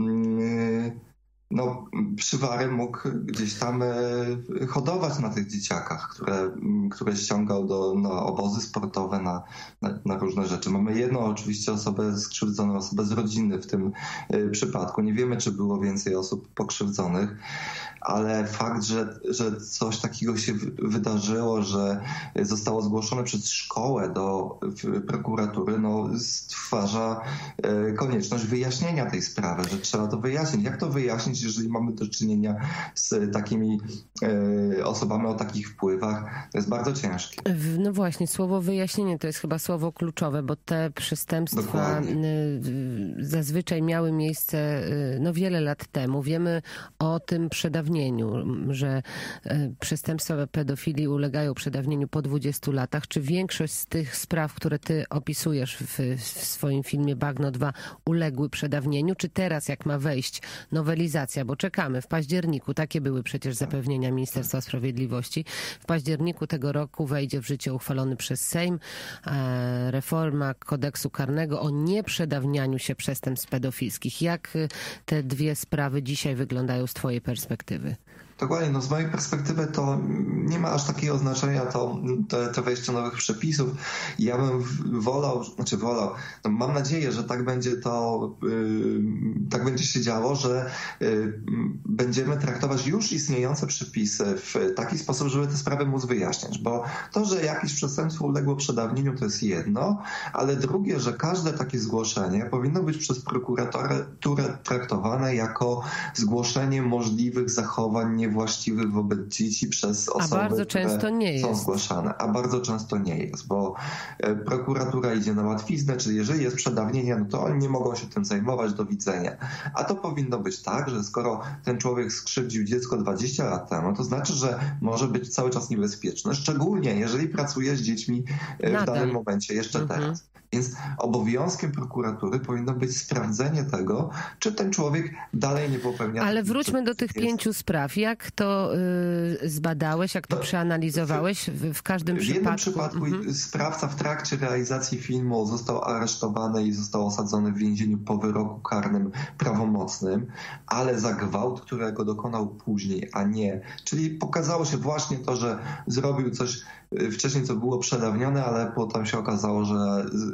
przywary mógł gdzieś tam hodować na tych dzieciakach, które ściągał na obozy sportowe, na różne rzeczy. Mamy jedną oczywiście osobę skrzywdzoną, osobę z rodziny w tym przypadku. Nie wiemy, czy było więcej osób pokrzywdzonych, ale fakt, że coś takiego się wydarzyło, że zostało zgłoszone przez szkołę do prokuratury, stwarza konieczność wyjaśnienia tej sprawy, że trzeba to wyjaśnić. Jak to wyjaśnić, jeżeli mamy do czynienia z takimi osobami o takich wpływach? To jest bardzo ciężkie. No właśnie, słowo wyjaśnienie to jest chyba słowo kluczowe, bo te przestępstwa zazwyczaj miały miejsce wiele lat temu. Wiemy o tym przedawnieniu, że przestępstwa pedofilii ulegają przedawnieniu po 20 latach. Czy większość z tych spraw, które ty opisujesz w swoim filmie Bagno 2 uległy przedawnieniu? Czy teraz, jak ma wejść nowelizacja, bo czekamy w październiku, takie były przecież zapewnienia Ministerstwa Sprawiedliwości, w październiku tego roku wejdzie w życie uchwalony przez Sejm reforma kodeksu karnego o nieprzedawnianiu się przestępstw pedofilskich. Jak te dwie sprawy dzisiaj wyglądają z twojej perspektywy? Dokładnie, z mojej perspektywy to nie ma aż takiego znaczenia to wejście nowych przepisów. Ja bym wolał, mam nadzieję, że tak będzie się działo, że będziemy traktować już istniejące przepisy w taki sposób, żeby te sprawy móc wyjaśniać, bo to, że jakieś przestępstwo uległo przedawnieniu, to jest jedno, ale drugie, że każde takie zgłoszenie powinno być przez prokuraturę traktowane jako zgłoszenie możliwych zachowań niewłaściwych wobec dzieci przez osoby, które są zgłaszane. A bardzo często nie jest, bo prokuratura idzie na łatwiznę, czyli jeżeli jest przedawnienie, to oni nie mogą się tym zajmować, do widzenia. A to powinno być tak, że skoro ten człowiek skrzywdził dziecko 20 lat temu, to znaczy, że może być cały czas niebezpieczny, szczególnie jeżeli pracuje z dziećmi w danym momencie, jeszcze teraz. Więc obowiązkiem prokuratury powinno być sprawdzenie tego, czy ten człowiek dalej nie popełnia... Ale wróćmy do tych 5 spraw. Jak to zbadałeś, jak to przeanalizowałeś w każdym przypadku? W jednym przypadku sprawca w trakcie realizacji filmu został aresztowany i został osadzony w więzieniu po wyroku karnym prawomocnym, ale za gwałt, którego dokonał później, a nie. Czyli pokazało się właśnie to, że zrobił coś wcześniej, co było przedawnione, ale potem się okazało, że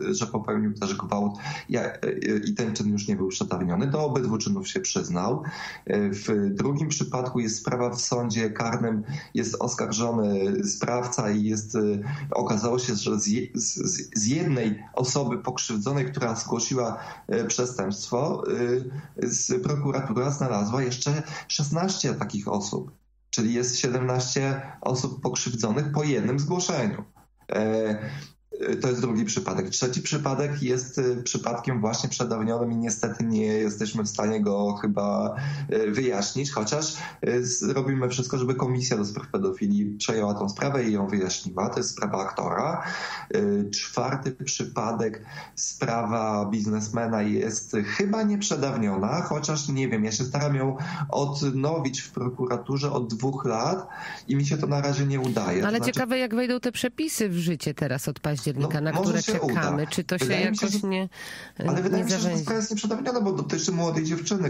że popełnił też gwałt i ten czyn już nie był przedawniony. Do obydwu czynów się przyznał. W drugim przypadku jest sprawa w sądzie karnym, jest oskarżony sprawca i okazało się, że z jednej osoby pokrzywdzonej, która zgłosiła przestępstwo, prokuratura znalazła jeszcze 16 takich osób. Czyli jest 17 osób pokrzywdzonych po jednym zgłoszeniu. To jest drugi przypadek. Trzeci przypadek jest przypadkiem właśnie przedawnionym i niestety nie jesteśmy w stanie go chyba wyjaśnić, chociaż robimy wszystko, żeby Komisja do Spraw Pedofilii przejęła tą sprawę i ją wyjaśniła. To jest sprawa aktora. Czwarty przypadek, sprawa biznesmena jest chyba nieprzedawniona, chociaż nie wiem, ja się staram ją odnowić w prokuraturze od 2 lat i mi się to na razie nie udaje. Ale ciekawe, jak wejdą te przepisy w życie teraz od października, na które czekamy. Czy to się jakoś nie Ale wydaje mi się, że ta sprawa jest nieprzedawniona, bo dotyczy młodej dziewczyny,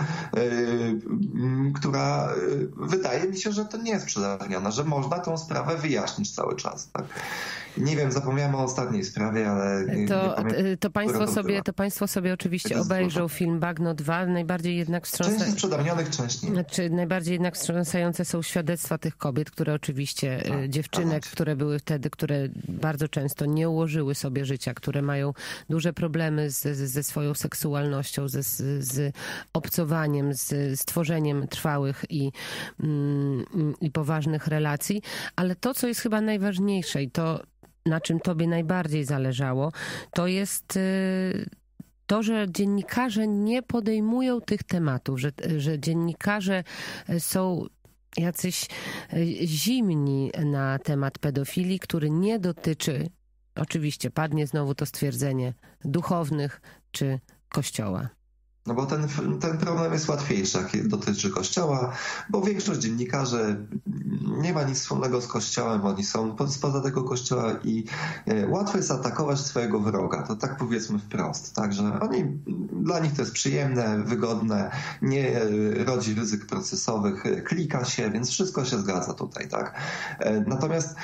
która wydaje mi się, że to nie jest przedawniona, że można tą sprawę wyjaśnić cały czas. Tak? Nie wiem, zapomniałem o ostatniej sprawie, ale to państwo sobie oczywiście obejrzą film Bagno 2. Najbardziej jednak część jest przedawnionych, część nie. Najbardziej jednak wstrząsające są świadectwa tych kobiet, które oczywiście, dziewczynek, które były wtedy, które bardzo często nie ułożyły sobie życia, które mają duże problemy ze swoją seksualnością, z obcowaniem, z tworzeniem trwałych i poważnych relacji. Ale to, co jest chyba najważniejsze i to, na czym tobie najbardziej zależało, to jest to, że dziennikarze nie podejmują tych tematów, że dziennikarze są jacyś zimni na temat pedofilii, który nie dotyczy, oczywiście padnie znowu to stwierdzenie, duchownych czy Kościoła. No bo ten problem jest łatwiejszy, jak dotyczy Kościoła, bo większość dziennikarzy nie ma nic wspólnego z Kościołem, oni są spoza tego Kościoła i łatwo jest atakować swojego wroga, to tak powiedzmy wprost. Także dla nich to jest przyjemne, wygodne, nie rodzi ryzyk procesowych, klika się, więc wszystko się zgadza tutaj, tak? Natomiast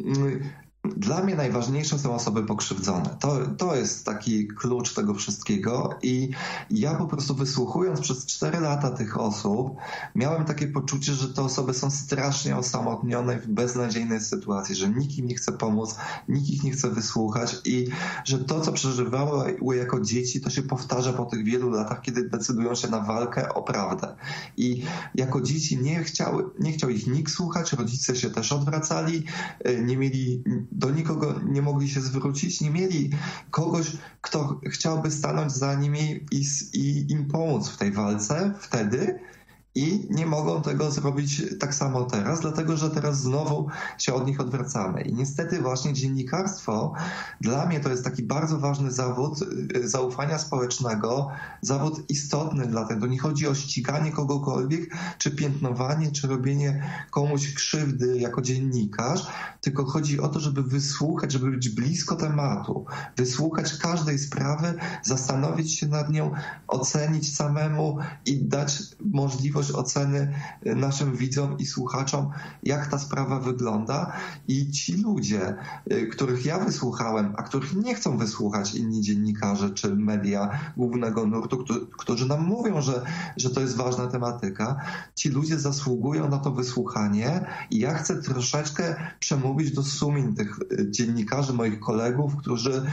dla mnie najważniejsze są osoby pokrzywdzone. To jest taki klucz tego wszystkiego i ja po prostu wysłuchując przez 4 lata tych osób, miałem takie poczucie, że te osoby są strasznie osamotnione w beznadziejnej sytuacji, że nikt im nie chce pomóc, nikt ich nie chce wysłuchać i że to, co przeżywały jako dzieci, to się powtarza po tych wielu latach, kiedy decydują się na walkę o prawdę. I jako dzieci nie chciał ich nikt słuchać, rodzice się też odwracali, nie mieli do nikogo nie mogli się zwrócić, nie mieli kogoś, kto chciałby stanąć za nimi i im pomóc w tej walce wtedy i nie mogą tego zrobić tak samo teraz, dlatego że teraz znowu się od nich odwracamy. I niestety właśnie dziennikarstwo dla mnie to jest taki bardzo ważny zawód zaufania społecznego, zawód istotny dlatego. Nie chodzi o ściganie kogokolwiek, czy piętnowanie, czy robienie komuś krzywdy jako dziennikarz, tylko chodzi o to, żeby wysłuchać, żeby być blisko tematu, wysłuchać każdej sprawy, zastanowić się nad nią, ocenić samemu i dać możliwość oceny naszym widzom i słuchaczom, jak ta sprawa wygląda. I ci ludzie, których ja wysłuchałem, a których nie chcą wysłuchać inni dziennikarze czy media głównego nurtu, którzy nam mówią, że to jest ważna tematyka, ci ludzie zasługują na to wysłuchanie i ja chcę troszeczkę przemówić do sumień tych dziennikarzy, moich kolegów, którzy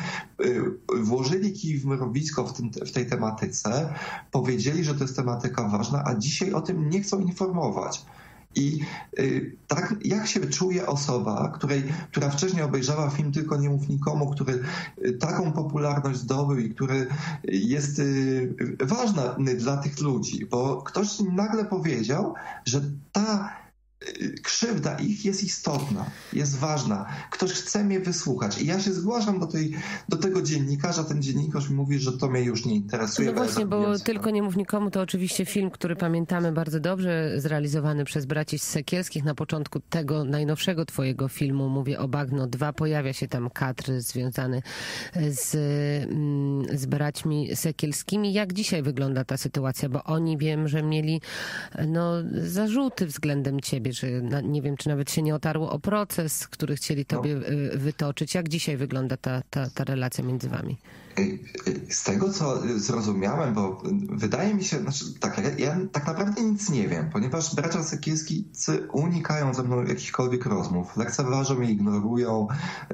włożyli kij w mrowisko w tej tematyce, powiedzieli, że to jest tematyka ważna, a dzisiaj o tym nie chcą informować. I tak jak się czuje osoba, która wcześniej obejrzała film Tylko nie mów nikomu, który taką popularność zdobył i który jest ważny dla tych ludzi, bo ktoś nagle powiedział, że ta krzywda ich jest istotna, jest ważna. Ktoś chce mnie wysłuchać i ja się zgłaszam do tego dziennikarza. Ten dziennikarz mi mówi, że to mnie już nie interesuje. No właśnie, bo Tylko nie mów nikomu to oczywiście film, który pamiętamy bardzo dobrze, zrealizowany przez braci Sekielskich. Na początku tego najnowszego twojego filmu, mówię o Bagno 2, pojawia się tam kadr związany z braćmi Sekielskimi. Jak dzisiaj wygląda ta sytuacja? Bo oni, wiem, że mieli zarzuty względem ciebie, że nie wiem, czy nawet się nie otarło o proces, który chcieli tobie wytoczyć. Jak dzisiaj wygląda ta relacja między wami? Z tego, co zrozumiałem, bo wydaje mi się, ja tak naprawdę nic nie wiem, ponieważ bracia Sekielscy unikają ze mną jakichkolwiek rozmów. Lekceważą mnie, ignorują,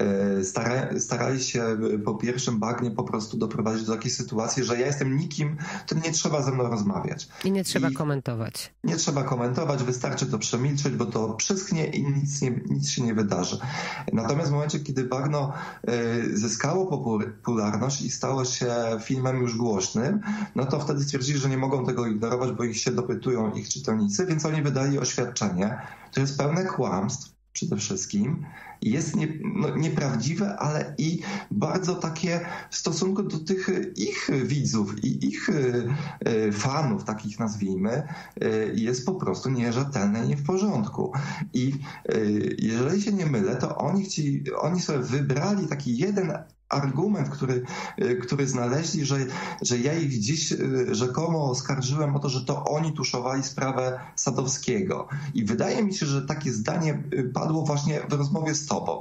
starali się po pierwszym bagnie po prostu doprowadzić do takiej sytuacji, że ja jestem nikim, to nie trzeba ze mną rozmawiać. I nie trzeba komentować. Nie trzeba komentować, wystarczy to przemilczeć, bo to przysknie i nic się nie wydarzy. Natomiast w momencie, kiedy bagno zyskało popularność i stało się filmem już głośnym, no to wtedy stwierdzili, że nie mogą tego ignorować, bo ich się dopytują ich czytelnicy, więc oni wydali oświadczenie. To jest pełne kłamstw przede wszystkim. Jest nieprawdziwe, ale i bardzo takie w stosunku do tych ich widzów i ich fanów, takich nazwijmy, jest po prostu nierzetelne i nie w porządku. I jeżeli się nie mylę, to oni sobie wybrali taki jeden argument, który znaleźli, że ja ich gdzieś rzekomo oskarżyłem o to, że to oni tuszowali sprawę Sadowskiego. I wydaje mi się, że takie zdanie padło właśnie w rozmowie z tobą,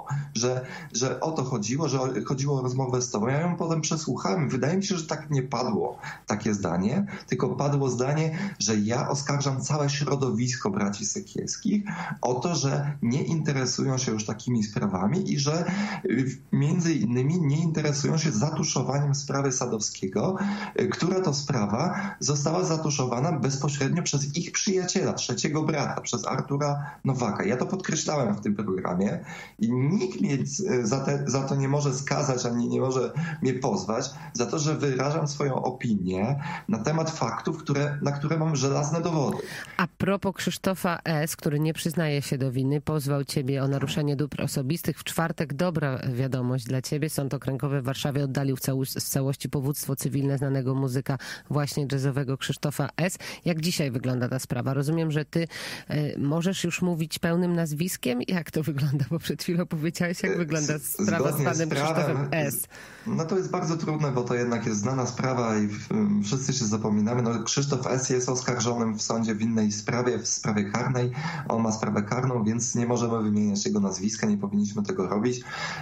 że o to chodziło, że chodziło o rozmowę z tobą. Ja ją potem przesłuchałem. Wydaje mi się, że tak nie padło takie zdanie, tylko padło zdanie, że ja oskarżam całe środowisko braci Sekielskich o to, że nie interesują się już takimi sprawami i że między innymi nie interesują się zatuszowaniem sprawy Sadowskiego, która to sprawa została zatuszowana bezpośrednio przez ich przyjaciela, trzeciego brata, przez Artura Nowaka. Ja to podkreślałem w tym programie i nikt mnie za to nie może skazać, ani nie może mnie pozwać za to, że wyrażam swoją opinię na temat faktów, na które mam żelazne dowody. A propos Krzysztofa S., który nie przyznaje się do winy, pozwał ciebie o naruszenie dóbr osobistych. W czwartek dobra wiadomość dla ciebie. Sąd Okręgowy w Warszawie oddalił w całości powództwo cywilne znanego muzyka właśnie jazzowego Krzysztofa S. Jak dzisiaj wygląda ta sprawa? Rozumiem, że ty możesz już mówić pełnym nazwiskiem? Jak to wygląda? Bo przed chwilą powiedziałeś, jak wygląda sprawa z panem Krzysztofem S. No to jest bardzo trudne, bo to jednak jest znana sprawa i wszyscy się zapominamy. No, Krzysztof S. jest oskarżonym w sądzie w innej sprawie, w sprawie karnej. On ma sprawę karną, więc nie możemy wymieniać jego nazwiska, nie powinniśmy tego robić.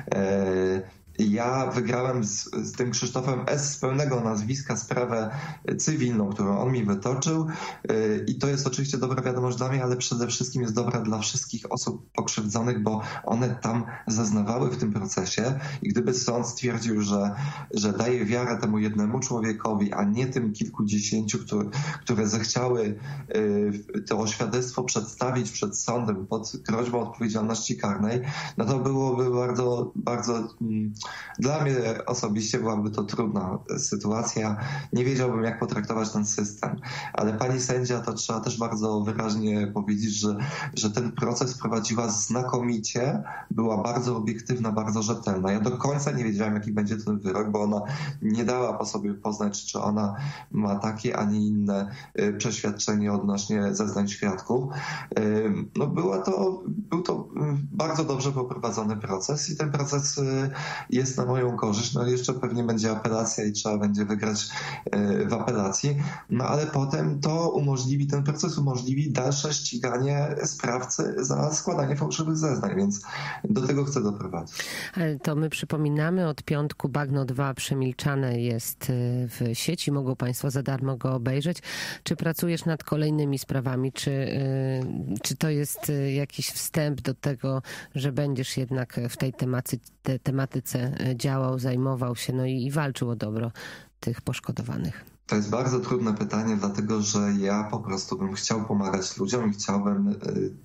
Ja wygrałem z tym Krzysztofem S. z pełnego nazwiska sprawę cywilną, którą on mi wytoczył i to jest oczywiście dobra wiadomość dla mnie, ale przede wszystkim jest dobra dla wszystkich osób pokrzywdzonych, bo one tam zeznawały w tym procesie i gdyby sąd stwierdził, że daje wiarę temu jednemu człowiekowi, a nie tym kilkudziesięciu, które zechciały to świadectwo przedstawić przed sądem pod groźbą odpowiedzialności karnej, no to byłoby bardzo, bardzo dla mnie osobiście byłaby to trudna sytuacja. Nie wiedziałbym, jak potraktować ten system. Ale pani sędzia, to trzeba też bardzo wyraźnie powiedzieć, że ten proces prowadziła znakomicie, była bardzo obiektywna, bardzo rzetelna. Ja do końca nie wiedziałem, jaki będzie ten wyrok, bo ona nie dała po sobie poznać, czy ona ma takie, a nie inne przeświadczenie odnośnie zeznań świadków. No był to bardzo dobrze poprowadzony proces i ten proces jest na moją korzyść. No jeszcze pewnie będzie apelacja i trzeba będzie wygrać w apelacji, no ale potem ten proces umożliwi dalsze ściganie sprawcy za składanie fałszywych zeznań, więc do tego chcę doprowadzić. To my przypominamy, od piątku Bagno 2 przemilczane jest w sieci, mogą państwo za darmo go obejrzeć. Czy pracujesz nad kolejnymi sprawami? Czy to jest jakiś wstęp do tego, że będziesz jednak w tej tematyce działał, zajmował się, no i walczył o dobro tych poszkodowanych? To jest bardzo trudne pytanie, dlatego że ja po prostu bym chciał pomagać ludziom i chciałbym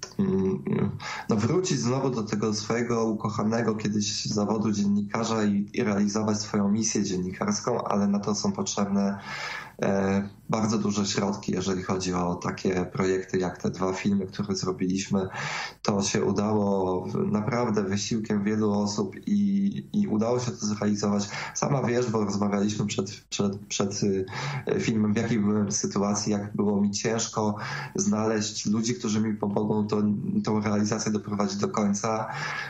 wrócić znowu do tego swojego ukochanego kiedyś zawodu dziennikarza i realizować swoją misję dziennikarską, ale na to są potrzebne bardzo duże środki, jeżeli chodzi o takie projekty jak te 2 filmy, które zrobiliśmy. To się udało naprawdę wysiłkiem wielu osób i udało się to zrealizować. Sama wiesz, bo rozmawialiśmy przed filmem, w jakiej byłem sytuacji, jak było mi ciężko znaleźć ludzi, którzy mi pomogą tą realizację doprowadzić do końca.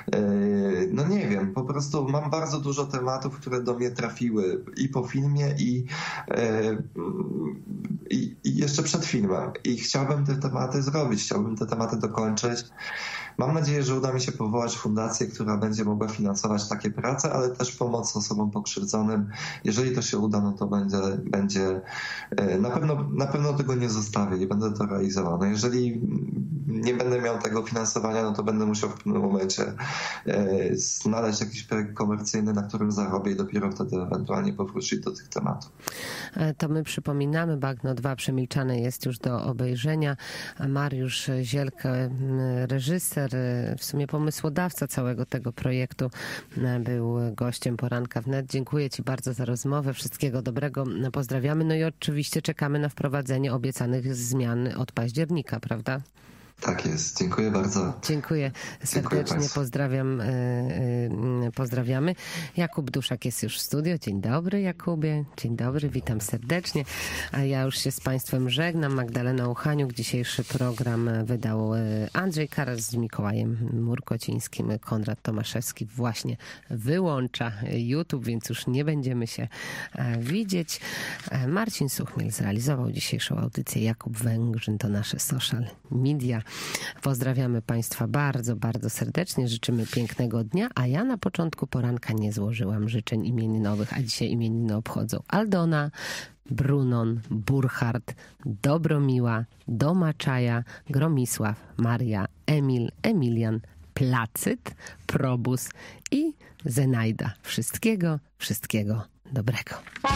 No nie wiem, po prostu mam bardzo dużo tematów, które do mnie trafiły i po filmie, i i jeszcze przed filmem. I chciałbym te tematy zrobić, chciałbym te tematy dokończyć. Mam nadzieję, że uda mi się powołać fundację, która będzie mogła finansować takie prace, ale też pomoc osobom pokrzywdzonym. Jeżeli to się uda, no to będzie na pewno tego nie zostawię i będę to realizował. No jeżeli nie będę miał tego finansowania, no to będę musiał w pewnym momencie znaleźć jakiś projekt komercyjny, na którym zarobię i dopiero wtedy ewentualnie powrócić do tych tematów. To my przypominamy, Bagno 2 przemilczane jest już do obejrzenia. Mariusz Zielkę, reżyser, w sumie pomysłodawca całego tego projektu, był gościem Poranka Wnet. Dziękuję Ci bardzo za rozmowę. Wszystkiego dobrego. Pozdrawiamy. No i oczywiście czekamy na wprowadzenie obiecanych zmian od października, prawda? Tak jest. Dziękuję bardzo. Dziękuję serdecznie. Pozdrawiamy. Jakub Duszak jest już w studio. Dzień dobry, Jakubie. Dzień dobry, witam serdecznie. A ja już się z Państwem żegnam. Magdalena Uchaniuk. Dzisiejszy program wydał Andrzej Karas z Mikołajem Murkocińskim. Konrad Tomaszewski właśnie wyłącza YouTube, więc już nie będziemy się widzieć. Marcin Suchmiel zrealizował dzisiejszą audycję. Jakub Węgrzyn to nasze social media. Pozdrawiamy Państwa bardzo, bardzo serdecznie. Życzymy pięknego dnia, a ja na początku poranka nie złożyłam życzeń imieninowych, a dzisiaj imieniny obchodzą Aldona, Brunon, Burchard, Dobromiła, Domaczaja, Gromisław, Maria, Emil, Emilian, Placyt, Probus i Zenajda. Wszystkiego dobrego.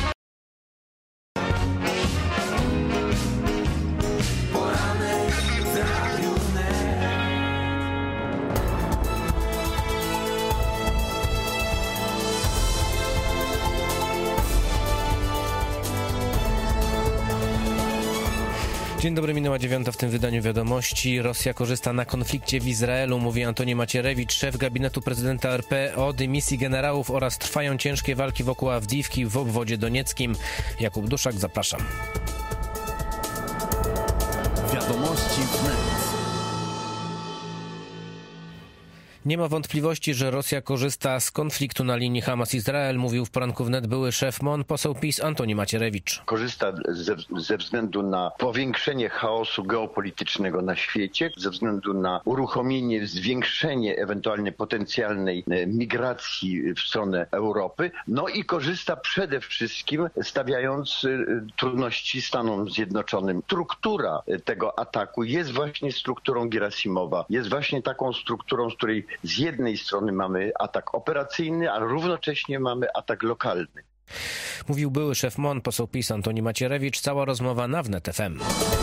Dzień dobry, minęła 9 w tym wydaniu wiadomości. Rosja korzysta na konflikcie w Izraelu, mówi Antoni Macierewicz, szef gabinetu prezydenta RP, o dymisji generałów oraz trwają ciężkie walki wokół Awdijiwki w obwodzie donieckim. Jakub Duszak, zapraszam. Wiadomości wnet. Nie ma wątpliwości, że Rosja korzysta z konfliktu na linii Hamas-Izrael, mówił w Poranku Wnet były szef MON, poseł PiS Antoni Macierewicz. Korzysta ze względu na powiększenie chaosu geopolitycznego na świecie, ze względu na uruchomienie, zwiększenie ewentualnie potencjalnej migracji w stronę Europy, no i korzysta przede wszystkim stawiając trudności Stanom Zjednoczonym. Struktura tego ataku jest właśnie strukturą Gerasimowa, jest właśnie taką strukturą, z której z jednej strony mamy atak operacyjny, ale równocześnie mamy atak lokalny. Mówił były szef MON, poseł PiS Antoni Macierewicz. Cała rozmowa na Wnet FM.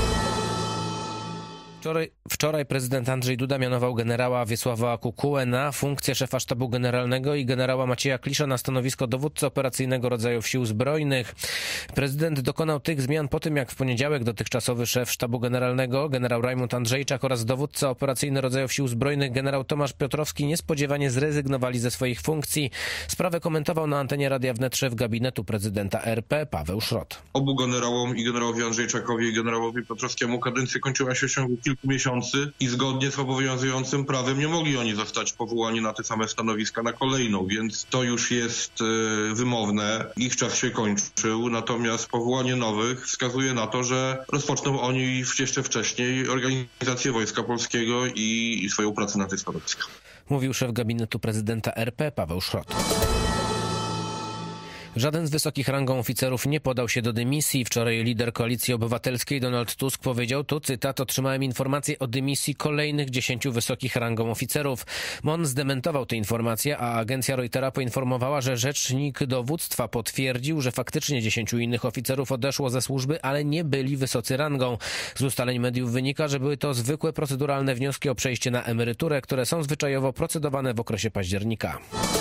Wczoraj prezydent Andrzej Duda mianował generała Wiesława Kukułę na funkcję szefa sztabu generalnego i generała Macieja Klisza na stanowisko dowódcy operacyjnego rodzajów sił zbrojnych. Prezydent dokonał tych zmian po tym, jak w poniedziałek dotychczasowy szef sztabu generalnego generał Rajmund Andrzejczak oraz dowódca operacyjny rodzajów sił zbrojnych generał Tomasz Piotrowski niespodziewanie zrezygnowali ze swoich funkcji. Sprawę komentował na antenie Radia Wnet szef gabinetu prezydenta RP Paweł Szrot. Obu generałom, i generałowi Andrzejczakowi, i generałowi Piotrowskiemu, kadencja kończyła się w ciągu kilku miesięcy i zgodnie z obowiązującym prawem nie mogli oni zostać powołani na te same stanowiska na kolejną, więc to już jest wymowne. Ich czas się kończył, natomiast powołanie nowych wskazuje na to, że rozpoczną oni jeszcze wcześniej organizację Wojska Polskiego i swoją pracę na tych stanowiskach. Mówił szef gabinetu prezydenta RP Paweł Szrot. Żaden z wysokich rangą oficerów nie podał się do dymisji. Wczoraj lider Koalicji Obywatelskiej Donald Tusk powiedział, tu cytat, otrzymałem informację o dymisji kolejnych 10 wysokich rangą oficerów. MON zdementował te informacje, a agencja Reutera poinformowała, że rzecznik dowództwa potwierdził, że faktycznie 10 innych oficerów odeszło ze służby, ale nie byli wysocy rangą. Z ustaleń mediów wynika, że były to zwykłe proceduralne wnioski o przejście na emeryturę, które są zwyczajowo procedowane w okresie października.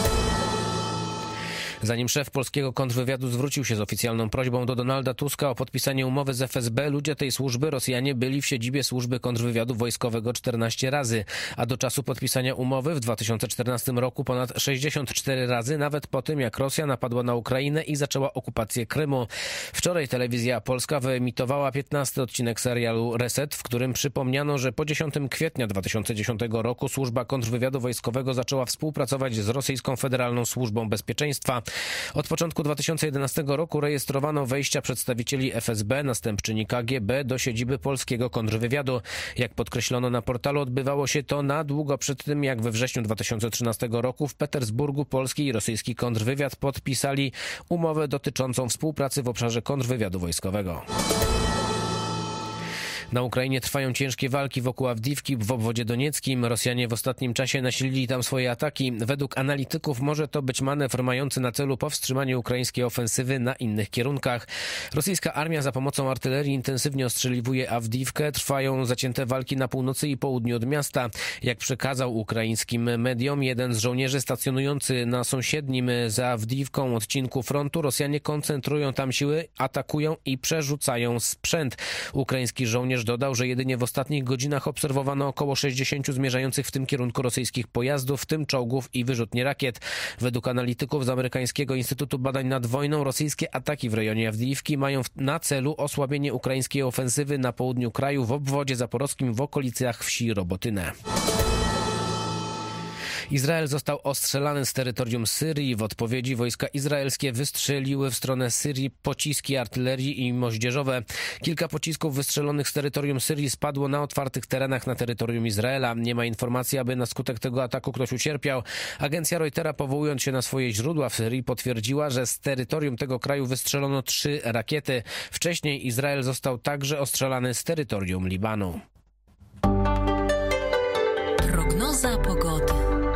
Zanim szef polskiego kontrwywiadu zwrócił się z oficjalną prośbą do Donalda Tuska o podpisanie umowy z FSB, ludzie tej służby, Rosjanie, byli w siedzibie służby kontrwywiadu wojskowego 14 razy, a do czasu podpisania umowy w 2014 roku ponad 64 razy, nawet po tym, jak Rosja napadła na Ukrainę i zaczęła okupację Krymu. Wczoraj Telewizja Polska wyemitowała 15. odcinek serialu Reset, w którym przypomniano, że po 10 kwietnia 2010 roku służba kontrwywiadu wojskowego zaczęła współpracować z rosyjską Federalną Służbą Bezpieczeństwa. Od początku 2011 roku rejestrowano wejścia przedstawicieli FSB, następczyni KGB do siedziby polskiego kontrwywiadu. Jak podkreślono na portalu, odbywało się to na długo przed tym, jak we wrześniu 2013 roku w Petersburgu polski i rosyjski kontrwywiad podpisali umowę dotyczącą współpracy w obszarze kontrwywiadu wojskowego. Na Ukrainie trwają ciężkie walki wokół Awdiwki w obwodzie donieckim. Rosjanie w ostatnim czasie nasilili tam swoje ataki. Według analityków może to być manewr mający na celu powstrzymanie ukraińskiej ofensywy na innych kierunkach. Rosyjska armia za pomocą artylerii intensywnie ostrzeliwuje Awdiwkę. Trwają zacięte walki na północy i południu od miasta. Jak przekazał ukraińskim mediom jeden z żołnierzy stacjonujący na sąsiednim za Awdiwką odcinku frontu, Rosjanie koncentrują tam siły, atakują i przerzucają sprzęt. Ukraiński żołnierz dodał, że jedynie w ostatnich godzinach obserwowano około 60 zmierzających w tym kierunku rosyjskich pojazdów, w tym czołgów i wyrzutni rakiet. Według analityków z amerykańskiego Instytutu Badań nad Wojną rosyjskie ataki w rejonie Awdijiwki mają na celu osłabienie ukraińskiej ofensywy na południu kraju w obwodzie zaporowskim w okolicach wsi Robotynę. Izrael został ostrzelany z terytorium Syrii. W odpowiedzi wojska izraelskie wystrzeliły w stronę Syrii pociski artylerii i moździerzowe. Kilka pocisków wystrzelonych z terytorium Syrii spadło na otwartych terenach na terytorium Izraela. Nie ma informacji, aby na skutek tego ataku ktoś ucierpiał. Agencja Reutera, powołując się na swoje źródła w Syrii, potwierdziła, że z terytorium tego kraju wystrzelono 3 rakiety. Wcześniej Izrael został także ostrzelany z terytorium Libanu. Prognoza pogody.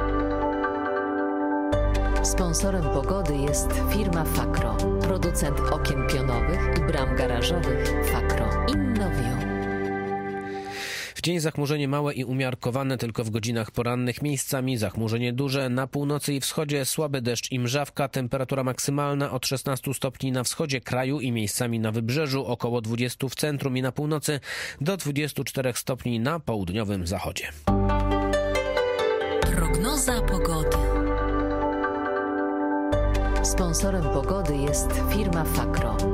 Sponsorem pogody jest firma Fakro, producent okien pionowych i bram garażowych. Fakro innowią. W dzień zachmurzenie małe i umiarkowane tylko w godzinach porannych, miejscami zachmurzenie duże, na północy i wschodzie słaby deszcz i mrzawka, temperatura maksymalna od 16 stopni na wschodzie kraju i miejscami na wybrzeżu, około 20 w centrum i na północy, do 24 stopni na południowym zachodzie. Prognoza pogody. Sponsorem pogody jest firma Fakro.